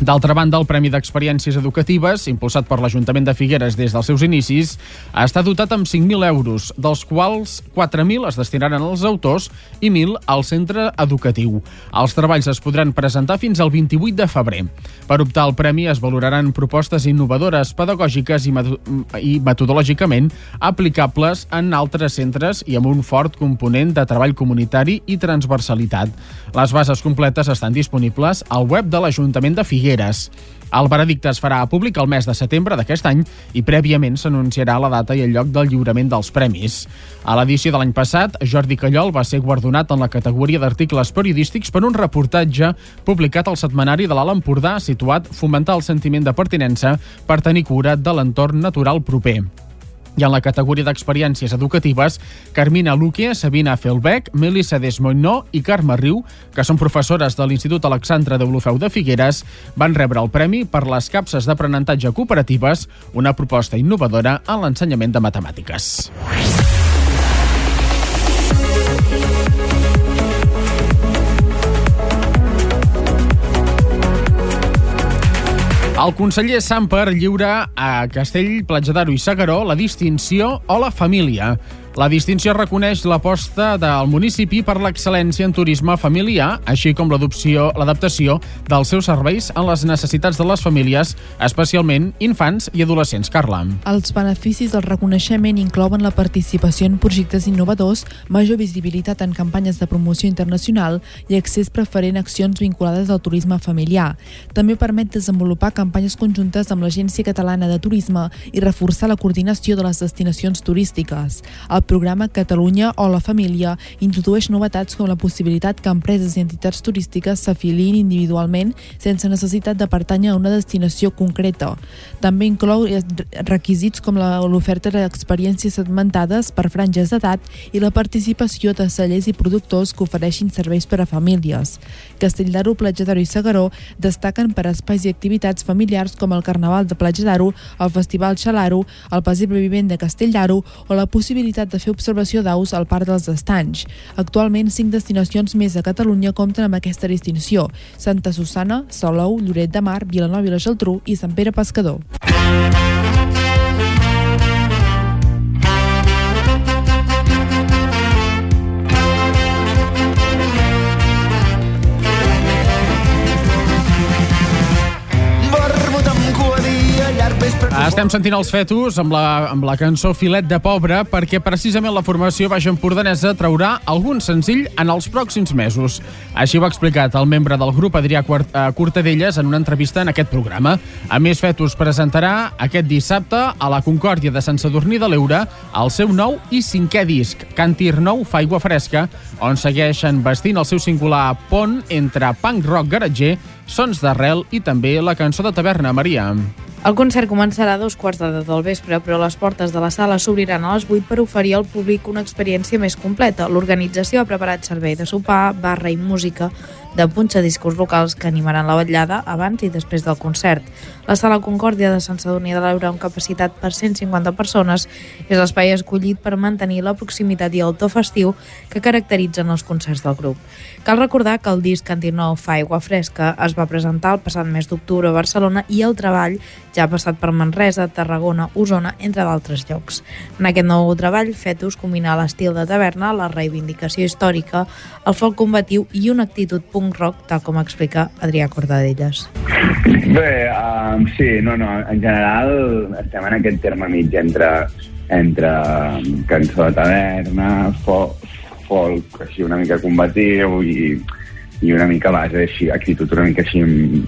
D'altra banda, el Premi d'Experiències Educatives, impulsat per l'Ajuntament de Figueres des dels seus inicis, està dotat amb 5.000 euros, dels quals 4.000 es destinaran als autors i 1.000 al centre educatiu. Els treballs es podran presentar fins al 28 de febrer. Per optar al premi es valoraran propostes innovadores, pedagògiques i metodològicament aplicables en altres centres i amb un fort component de treball comunitari i transversalitat. Les bases completes estan disponibles al web de l'Ajuntament de Figueres. El veredicte es farà públic el mes de setembre d'aquest any i prèviament s'anunciarà la data i el lloc del lliurament dels premis. A l'edició de l'any passat, Jordi Callol va ser guardonat en la categoria d'articles periodístics per un reportatge publicat al setmanari de l'Alt Empordà situat Fomentar el sentiment de pertinença per tenir cura de l'entorn natural proper. I en la categoria d'experiències educatives, Carmina Luque, Sabina Felbeck, Melissa Desmoinó i Carme Riu, que són professores de l'Institut Alexandre Deulofeu de Figueres, van rebre el premi per les capses d'aprenentatge cooperatives, una proposta innovadora en l'ensenyament de matemàtiques. El conseller Samper lliura a Castell, Platja d'Aro i S'Agaró la distinció o la família. La distinció reconeix l'aposta del municipi per l'excel·lència en turisme familiar, així com l'adaptació dels seus serveis en les necessitats de les famílies, especialment infants i adolescents. Carla. Els beneficis del reconeixement inclouen la participació en projectes innovadors, major visibilitat en campanyes de promoció internacional i accés preferent a accions vinculades al turisme familiar. També permet desenvolupar campanyes conjuntes amb l'Agència Catalana de Turisme i reforçar la coordinació de les destinacions turístiques. El programa Catalunya o la Família introdueix novetats com la possibilitat que empreses i entitats turístiques s'afiliïn individualment sense necessitat de pertànyer a una destinació concreta. També inclou requisits com l'oferta d'experiències segmentades per franges d'edat i la participació de cellers i productors que ofereixin serveis per a famílies. Castell d'Aro, Platja d'Aro i S'Agaró destaquen per espais i activitats familiars com el Carnaval de Platja d'Aro, el Festival Xalaro, el Pessebre Vivent de Castell d'Aro o la possibilitat de fer observació d'aus al Parc dels Estanys. Actualment, 5 destinacions més a Catalunya compten amb aquesta distinció: Santa Susanna, Salou, Lloret de Mar, Vilanova i la Geltrú i Sant Pere Pescador. Estem sentint els Fetus amb la cançó Filet de Pobre perquè precisament la formació baix empordanesa traurà algun senzill en els pròxims mesos. Així ho ha explicat el membre del grup Adrià Cortadellas en una entrevista en aquest programa. A més, Fetus presentarà aquest dissabte a la Concòrdia de Sant Sadurní de l'Eure el seu nou i 5è disc, Cantir Nou fa aigua fresca, on segueixen vestint el seu singular pont entre punk rock garatger, sons d'arrel i també la cançó de taverna. Maria. El concert començarà a 2:15 del vespre, però les portes de la sala s'obriran a les 8 per oferir al públic una experiència més completa. L'organització ha preparat servei de sopar, barra i música de punxadiscos locals que animaran la vetllada abans i després del concert. La sala Concòrdia de Sant Sadurní de l'Eure, amb capacitat per 150 persones, és l'espai escollit per mantenir la proximitat i el to festiu que caracteritzen els concerts del grup. Cal recordar que el disc Cantir Nou fa aigua fresca es va presentar el passat mes d'octubre a Barcelona i el treball ja ha passat per Manresa, Tarragona, Osona, entre d'altres llocs. En aquest nou treball, Fetus combina l'estil de taverna, la reivindicació històrica, el folk combatiu i una actitud punk rock, tal com explica Adrià Cortadellas. Bé, sí, en general estem en aquest terme mig entre cançó de taverna, folk així una mica combatiu i una mica base així, actitud una mica així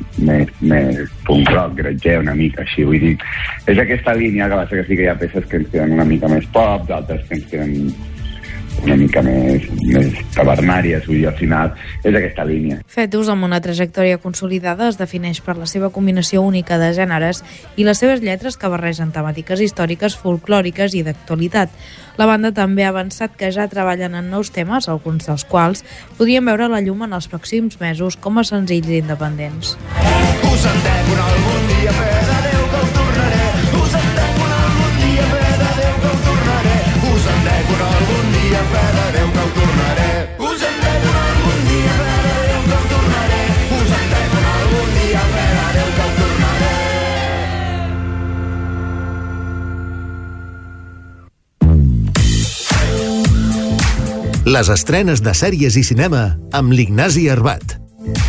més punk rock, garatger, una mica així, vull dir, és aquesta línia que va ser que sí que hi ha peces que ens queden una mica més pop, d'altres que ens queden una mica més tavernàries, vull dir, al final és aquesta línia. Fetus, amb una trajectòria consolidada, es defineix per la seva combinació única de gèneres i les seves lletres que barregen temàtiques històriques, folclòriques i d'actualitat. La banda també ha avançat que ja treballen en nous temes, alguns dels quals podrien veure la llum en els pròxims mesos com a senzills independents. Us entenc algun dia, fe de Déu que ho tornaré. Us entenc algun dia, fe de Déu que ho tornaré. Us entenc algun dia, fe de Déu que ho tornaré. Us entenc algun dia, fe de Déu que ho tornaré. Us entenc algun dia, fe de Déu Les estrenes de sèries i cinema amb l'Ignasi Arbat.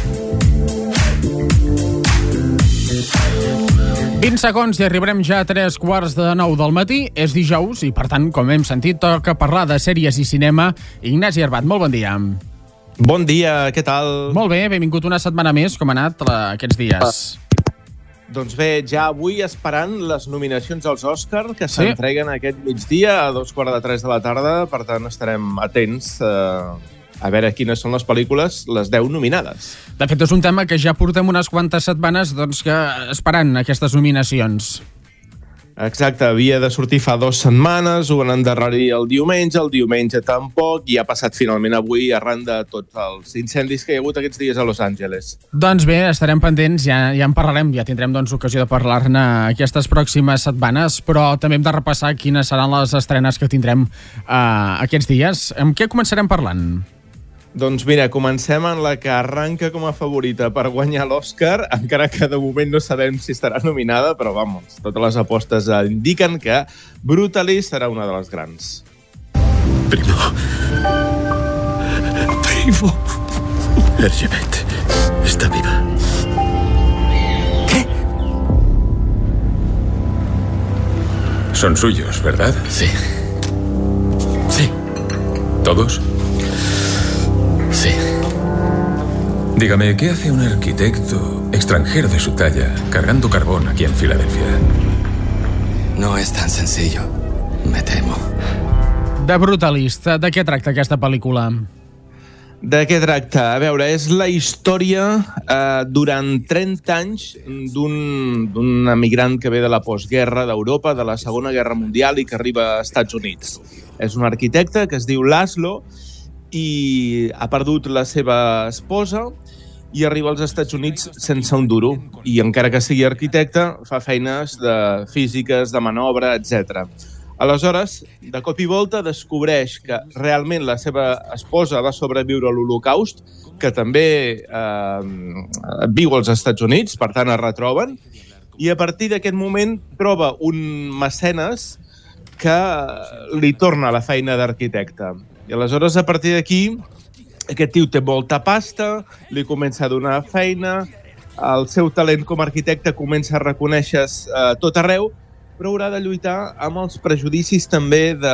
20 segons i arribarem ja a 3:45 del matí. És dijous i, per tant, com hem sentit, toca parlar de sèries i cinema. Ignasi Arbat, molt bon dia. Bon dia, què tal? Molt bé, benvingut una setmana més. Com ha anat aquests dies? Doncs bé, ja avui esperant les nominacions als Òscar, que s'entreguen aquest migdia a 2:45 de la tarda. Per tant, estarem atents a veure quines són les pel·lícules, les 10 nominades. De fet, és un tema que ja portem unes quantes setmanes esperant aquestes nominacions. Exacte, havia de sortir fa 2 setmanes, ho van endarrerir el diumenge tampoc, i ha passat finalment avui arran de tots els incendis que hi ha hagut aquests dies a Los Angeles. Doncs bé, estarem pendents, ja en parlarem, ja tindrem ocasió de parlar-ne aquestes pròximes setmanes, però també hem de repassar quines seran les estrenes que tindrem aquests dies. Amb què començarem parlant? Doncs mira, comencem en la que arranca com a favorita per guanyar l'Òscar, encara que de moment no sabem si estarà nominada, però vamos, totes les apostes indiquen que Brutalist serà una de les grans. Primo. Herjebet está viva. ¿Qué? Son suyos, ¿verdad? Sí. Sí. ¿Todos? Sí. Dígame, ¿qué hace un arquitecto extranjero de su talla cargando carbón aquí en Filadelfia? No es tan sencillo, me temo. The Brutalist, de què tracta aquesta pel·lícula? De què tracta? A veure, és la història durant 30 anys d'un emigrant que ve de la postguerra d'Europa, de la Segona Guerra Mundial, i que arriba als Estats Units. És un arquitecte que es diu Laszlo i ha perdut la seva esposa i arriba als Estats Units sense un duro. I encara que sigui arquitecte, fa feines de físiques, de manobra, etc. Aleshores, de cop i volta, descobreix que realment la seva esposa va sobreviure a l'Holocaust, que també viu als Estats Units, per tant es retroben, i a partir d'aquest moment troba un mecenes que li torna la feina d'arquitecte. I aleshores, a partir d'aquí, aquest tio té molta pasta, li comença a donar feina, el seu talent com a arquitecte comença a reconèixer tot arreu, però haurà de lluitar amb els prejudicis també de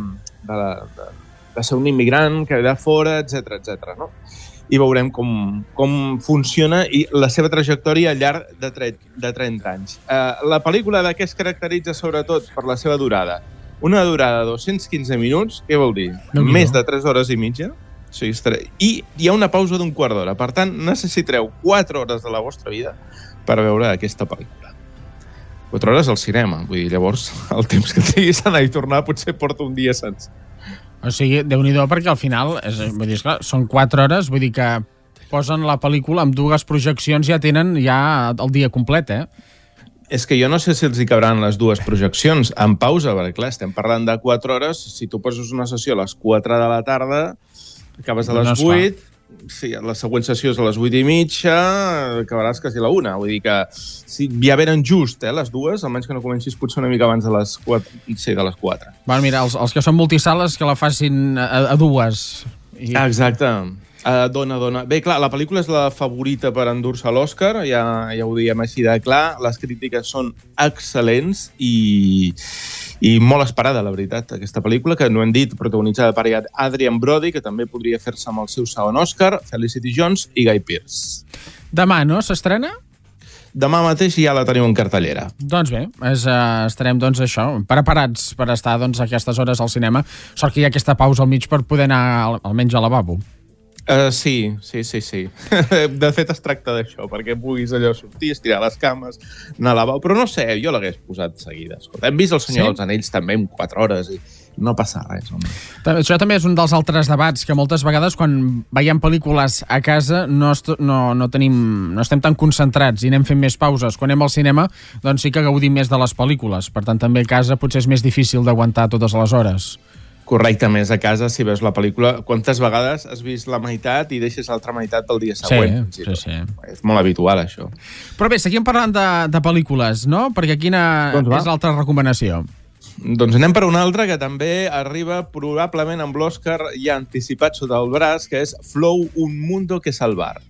ser un immigrant que ve de fora, etc. No? I veurem com funciona i la seva trajectòria al llarg de 30 anys. La pel·lícula de què es caracteritza sobretot per la seva durada? Una durada de 215 minuts, què vol dir? Més de 3 hores i mitja. I hi ha una pausa d'1 quart d'hora. Per tant, necessitareu 4 hores de la vostra vida per veure aquesta pel·lícula. 4 hores al cinema. Vull dir, llavors, el temps que triguis a anar i tornar potser porta un dia sencer. O sigui, Déu-n'hi-do, perquè al final són 4 hores, vull dir que posen la pel·lícula amb 2 projeccions, ja tenen el dia complet, És que jo no sé si els hi cabran les 2 projeccions en pausa, perquè clar, estem parlant de 4 hores, si tu poses una sessió a les 4 de la tarda, acabes a les 8, sí, la següent sessió és a les 8:30, acabaràs quasi a la 1. Vull dir que ja venen just les 2, almenys que no comencis potser una mica abans de les 4. Sí, de les 4. Bueno, mira, els que són multisales que la facin a 2. Exacte. Dona. Bé, clar, la pel·lícula és la favorita per endur-se l'Òscar, ja ho diem així de clar. Les crítiques són excel·lents i molt esperada, la veritat, aquesta pel·lícula, que no hem dit, protagonitzada per Adrian Brody, que també podria fer-se amb el seu segon Òscar, Felicity Jones i Guy Pearce. Demà, no? S'estrena? Demà mateix ja la tenim en cartellera. Doncs bé, estarem preparats per estar a aquestes hores al cinema. Sort que hi ha aquesta pausa al mig per poder anar almenys al lavabo. Sí. De fet, es tracta d'això, perquè puguis allò sortir, estirar les cames, anar a lavabo. Però no sé, jo l'hagués posat seguida. Escolta, hem vist El Senyor dels Anells també en 4 hores i no passa res. Home. Això també és un dels altres debats, que moltes vegades quan veiem pel·lícules a casa no estem tan concentrats i anem fent més pauses. Quan anem al cinema, doncs sí que gaudim més de les pel·lícules. Per tant, també a casa potser és més difícil d'aguantar totes les hores. Correcte, més a casa, si veus la pel·lícula, quantes vegades has vist la meitat i deixes l'altra meitat pel dia següent? Sí. És molt habitual, això. Però bé, seguim parlant de pel·lícules, no? Perquè quina és l'altra recomanació? Doncs anem per una altra que també arriba probablement amb l'Oscar ja anticipat sota el braç, que és Flow, un mundo que salvar.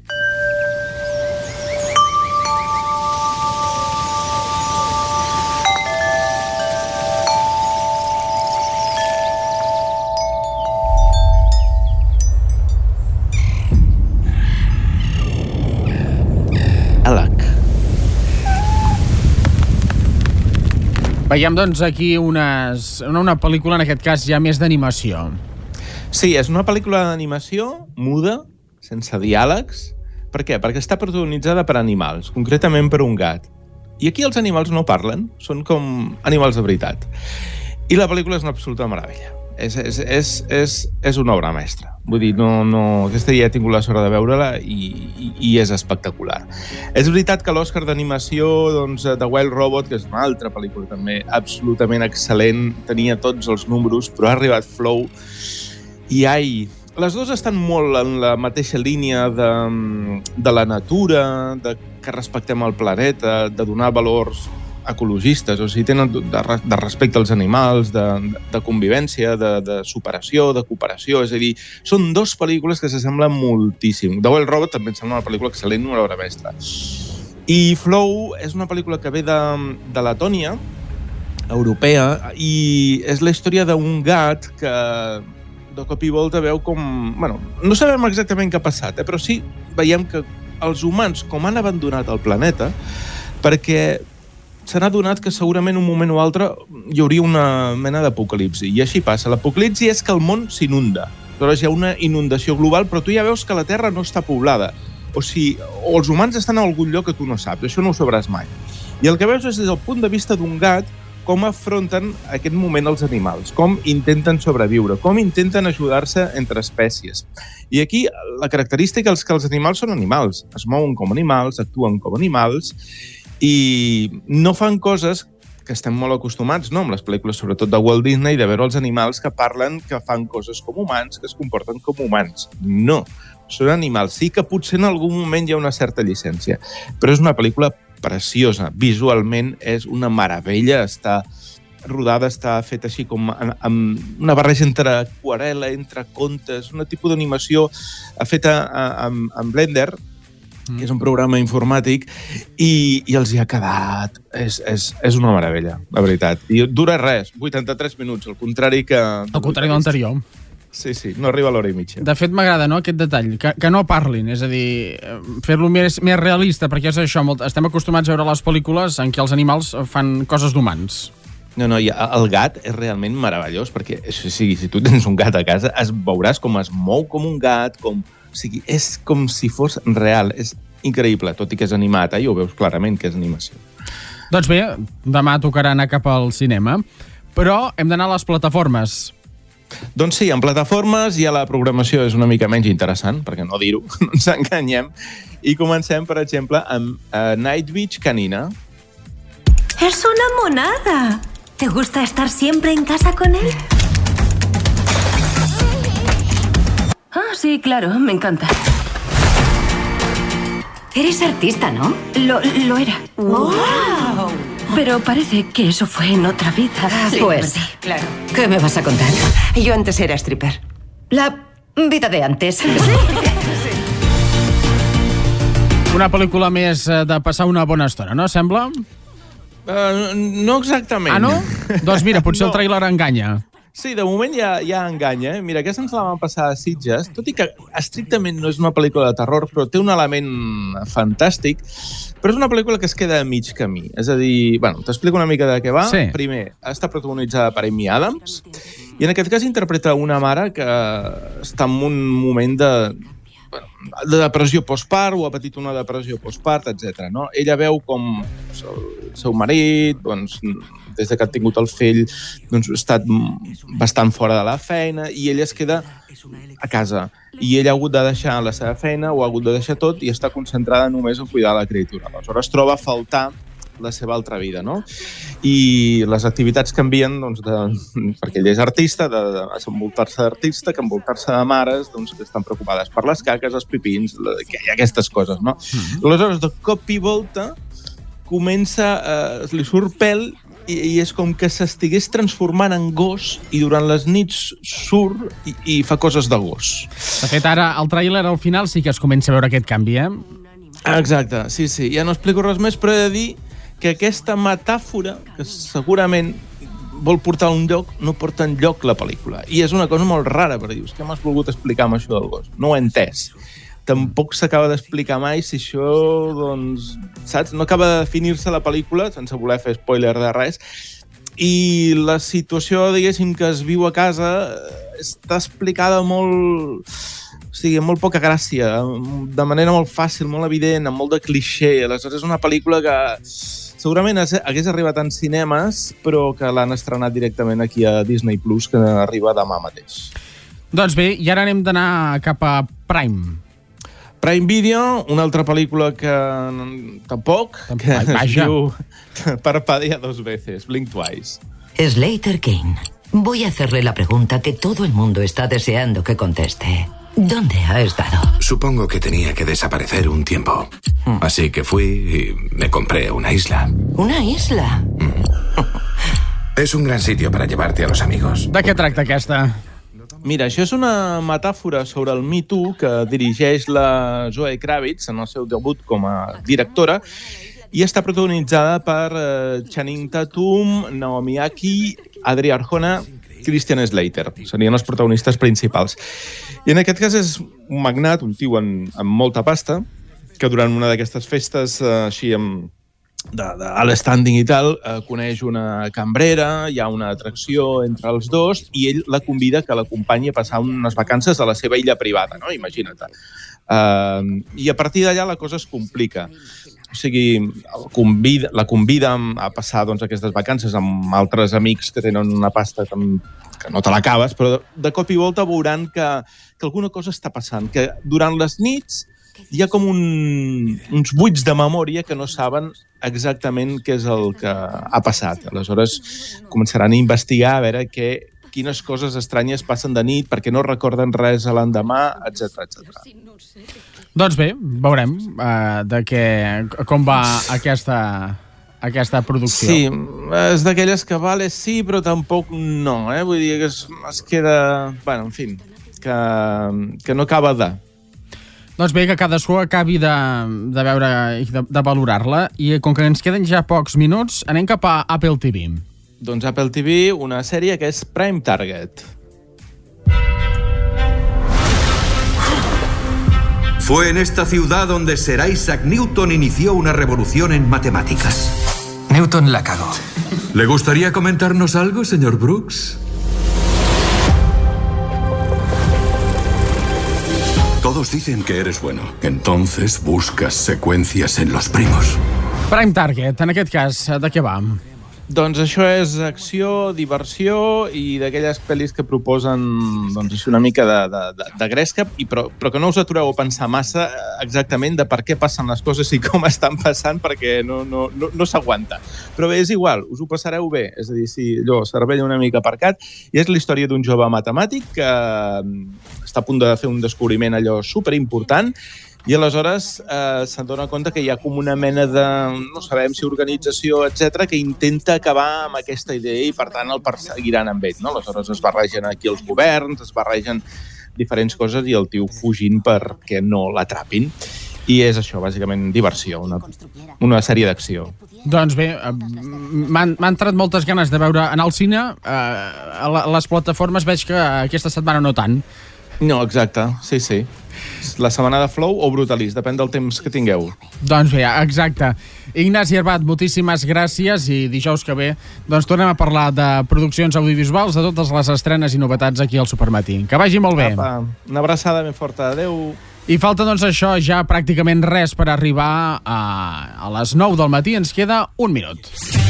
Veiem, doncs, aquí una pel·lícula, en aquest cas, ja més d'animació. Sí, és una pel·lícula d'animació muda, sense diàlegs. Per què? Perquè està protagonitzada per animals, concretament per un gat. I aquí els animals no parlen, són com animals de veritat. I la pel·lícula és una absoluta meravella. És una obra mestra. Vull dir, aquesta dia he tingut la sort de veure-la i és espectacular. És veritat que l'Oscar d'animació, doncs, The Wild Robot, que és una altra pel·lícula també absolutament excel·lent, tenia tots els números, però ha arribat Flow i les dues estan molt en la mateixa línia de la natura, de que respectem el planeta, de donar valors ecologistes, o sigui, tenen de respecte als animals, de convivència, de superació, de cooperació, és a dir, són dues pel·lícules que s'assemblen moltíssim. The Wild Robot també em sembla una pel·lícula excel·lent, una obra mestra. I Flow és una pel·lícula que ve de Letònia, europea, i és la història d'un gat que de cop i volta veu com... Bueno, no sabem exactament què ha passat, però sí veiem que els humans com han abandonat el planeta perquè s'han adonat que segurament un moment o altre hi hauria una mena d'apocalipsi. I així passa. L'apocalipsi és que el món s'inunda. Aleshores hi ha una inundació global, però tu ja veus que la Terra no està poblada. O sigui, o els humans estan a algun lloc que tu no saps. Això no ho sabràs mai. I el que veus és des del punt de vista d'un gat com afronten aquest moment els animals, com intenten sobreviure, com intenten ajudar-se entre espècies. I aquí la característica és que els animals són animals. Es mouen com animals, actuen com animals, i no fan coses que estem molt acostumats, no?, amb les pel·lícules, sobretot de Walt Disney, de veure els animals que parlen, que fan coses com humans, que es comporten com humans. No, són animals. Sí que potser en algun moment hi ha una certa llicència, però és una pel·lícula preciosa. Visualment és una meravella, està rodada, està feta així com amb una barreja entre aquarel·la, entre contes, un tipus d'animació feta amb Blender, que és un programa informàtic, i els hi ha quedat... És una meravella, la veritat. I dura res, 83 minuts, al contrari que... Al contrari de l'anterior. Sí, no arriba a l'hora i mitja. De fet, m'agrada, no?, aquest detall, que no parlin, és a dir, fer-lo més realista, perquè és això, estem acostumats a veure les pel·lícules en què els animals fan coses d'humans. No, el gat és realment meravellós, perquè si tu tens un gat a casa, veuràs com es mou com un gat, o sigui, és com si fos real, és increïble, tot i que és animat, ja ho veus clarament que és animació. Doncs bé, demà tocarà anar cap al cinema, però hem d'anar a les plataformes. Doncs sí, en plataformes ja la programació és una mica menys interessant, perquè no dir-ho, no ens enganyem, i comencem, per exemple, amb Night Beach Canina. Es una monada. ¿Te gusta estar siempre en casa con él? Ah, sí, claro, me encanta. Eres artista, ¿no? Lo era. ¡Wow! Pero parece que eso fue en otra vida. Sí, pues sí, claro. ¿Qué me vas a contar? Yo antes era stripper. La vida de antes. Sí. Una pel·lícula més de passar una bona estona, no, sembla? No exactament. Ah, no? Doncs mira, potser el tràiler enganya. Sí, de moment ja enganya. Mira, aquesta ens la van passar a Sitges, tot i que estrictament no és una pel·lícula de terror, però té un element fantàstic, però és una pel·lícula que es queda a mig camí. És a dir, bueno, t'explico una mica de què va. Sí. Primer, està protagonitzada per Amy Adams, i en aquest cas interpreta una mare que està en un moment de depressió postpart, o ha patit una depressió postpart, etc. No? Ella veu com el seu marit, doncs, des que ha tingut el fill, doncs, ha estat bastant fora de la feina, i ella es queda a casa. I ella ha hagut de deixar la seva feina, o ha hagut de deixar tot, i està concentrada només en cuidar la criatura. Aleshores troba a faltar la seva altra vida, no? I les activitats canvien, doncs, perquè ella és artista, d'envoltar-se d'artista, que envoltar-se de mares, doncs, que estan preocupades per les caques, els pipins, que hi ha aquestes coses, no? Aleshores, de cop i volta, comença, li surt pèl i és com que s'estigués transformant en gos i durant les nits surt i fa coses de gos. De fet, ara, al tràiler, al final, sí que es comença a veure aquest canvi, Exacte, sí. Ja no explico res més, però he de dir que aquesta metàfora, que segurament vol portar a un lloc, no porta enlloc la pel·lícula. I és una cosa molt rara, perquè dius, què m'has volgut explicar amb això del gos? No ho he entès. Tampoc s'acaba d'explicar mai si això, doncs, saps? No acaba de definir-se la pel·lícula, sense voler fer spoiler de res, i la situació, diguéssim, que es viu a casa està explicada molt... O sigui, amb molt poca gràcia, de manera molt fàcil, molt evident, amb molt de clixé. Aleshores, és una pel·lícula que segurament hagués arribat en cinemes, però que l'han estrenat directament aquí a Disney Plus, que arriba demà mateix. Doncs bé, i ara anem d'anar cap a Prime. Prime Video, una altra pel·lícula que tampoc, que es diu Parpadea dos veces, Blink Twice. Slater Kane, voy a hacerle la pregunta que todo el mundo está deseando que conteste. ¿Dónde ha estado? Supongo que tenía que desaparecer un tiempo. Así que fui y me compré una isla. ¿Una isla? Es un gran sitio para llevarte a los amigos. De què tracta aquesta? Mira, això és una metàfora sobre el Me Too que dirigeix la Zoe Kravitz en el seu debut com a directora i està protagonitzada per Channing Tatum, Naomi Ackie, Adri Arjona, Christian Slater. Serien els protagonistes principals. I en aquest cas és un magnat, un tio amb molta pasta, que durant una d'aquestes festes així d'alt standing i tal, coneix una cambrera, hi ha una atracció entre els dos i ell la convida que l'acompanyi a passar unes vacances a la seva illa privada, no? Imagina't. I a partir d'allà la cosa es complica. O sigui, la convida a passar aquestes vacances amb altres amics que tenen una pasta que no te l'acabes, però de cop i volta veuran que alguna cosa està passant, que durant les nits hi ha com uns buits de memòria que no saben exactament què és el que ha passat. Aleshores començaran a investigar a veure quines coses estranyes passen de nit, perquè no recorden res a l'endemà, etc. Doncs bé, veurem com va aquesta producció. Sí, és d'aquelles que vale sí, però tampoc no, Vull dir que es queda... Bueno, en fi, que no acaba de... Doncs bé, que cadascú acabi de veure i de valorar-la, i com que ens queden ja pocs minuts, anem cap a Apple TV. Doncs Apple TV, una sèrie que és Prime Target. Fue en esta ciudad donde Sir Isaac Newton inició una revolución en matemáticas. Newton la cagó. ¿Le gustaría comentarnos algo, señor Brooks? Todos dicen que eres bueno. Entonces buscas secuencias en los primos. Prime Target, en aquest cas, de què va? Doncs això és acció, diversió i d'aquelles pel·lis que proposen una mica de gresca, però que no us atureu a pensar massa exactament de per què passen les coses i com estan passant, perquè no s'aguanta. Però bé, és igual, us ho passareu bé. És a dir, si allò, cervell una mica aparcat, i és la història d'un jove matemàtic que està a punt de fer un descobriment allò superimportant, i aleshores s'adona compte que hi ha com una mena de, no sabem si organització, etc, que intenta acabar amb aquesta idea i, per tant, el perseguiran amb ell. Aleshores es barregen aquí els governs, es barregen diferents coses i el tio fugint perquè no l'atrapin. I és això, bàsicament, diversió, una sèrie d'acció. Doncs bé, m'han entrat moltes ganes de veure anar al cine. A les plataformes veig que aquesta setmana no tant. No, exacte, sí. La setmana de Flow o Brutalist, depèn del temps que tingueu. Doncs bé, exacte. Ignasi Arbat, moltíssimes gràcies i dijous que ve doncs tornem a parlar de produccions audiovisuals, de totes les estrenes i novetats aquí al Supermatí. Que vagi molt bé. Una abraçada ben forta, adeu. I falta doncs això, ja pràcticament res per arribar a les 9 del matí. Ens queda un minut.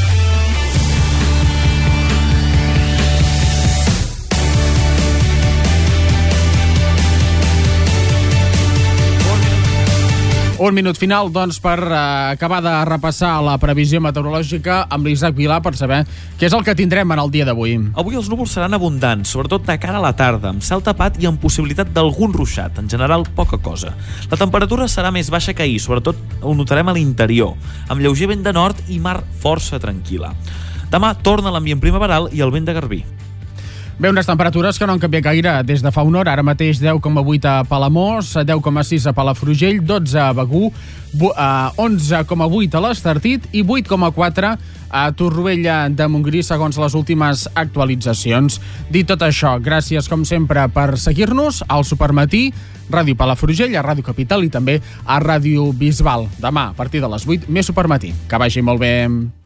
Un minut final, doncs, per acabar de repassar la previsió meteorològica amb l'Isaac Vilà per saber què és el que tindrem en el dia d'avui. Avui els núvols seran abundants, sobretot de cara a la tarda, amb cel tapat i amb possibilitat d'algun ruixat, en general poca cosa. La temperatura serà més baixa que ahir, sobretot ho notarem a l'interior, amb lleuger vent de nord i mar força tranquil·la. Demà torna l'ambient primaveral i el vent de garbí. Bé, unes temperatures que no han canviat gaire des de fa una hora. Ara mateix 10,8 a Palamós, 10,6 a Palafrugell, 12 a Begur, 11,8 a l'Estartit i 8,4 a Torroella de Montgrí, segons les últimes actualitzacions. Dit tot això, gràcies, com sempre, per seguir-nos al Supermatí, Ràdio Palafrugell, a Ràdio Capital i també a Ràdio Bisbal. Demà, a partir de les 8, més Supermatí. Que vagi molt bé.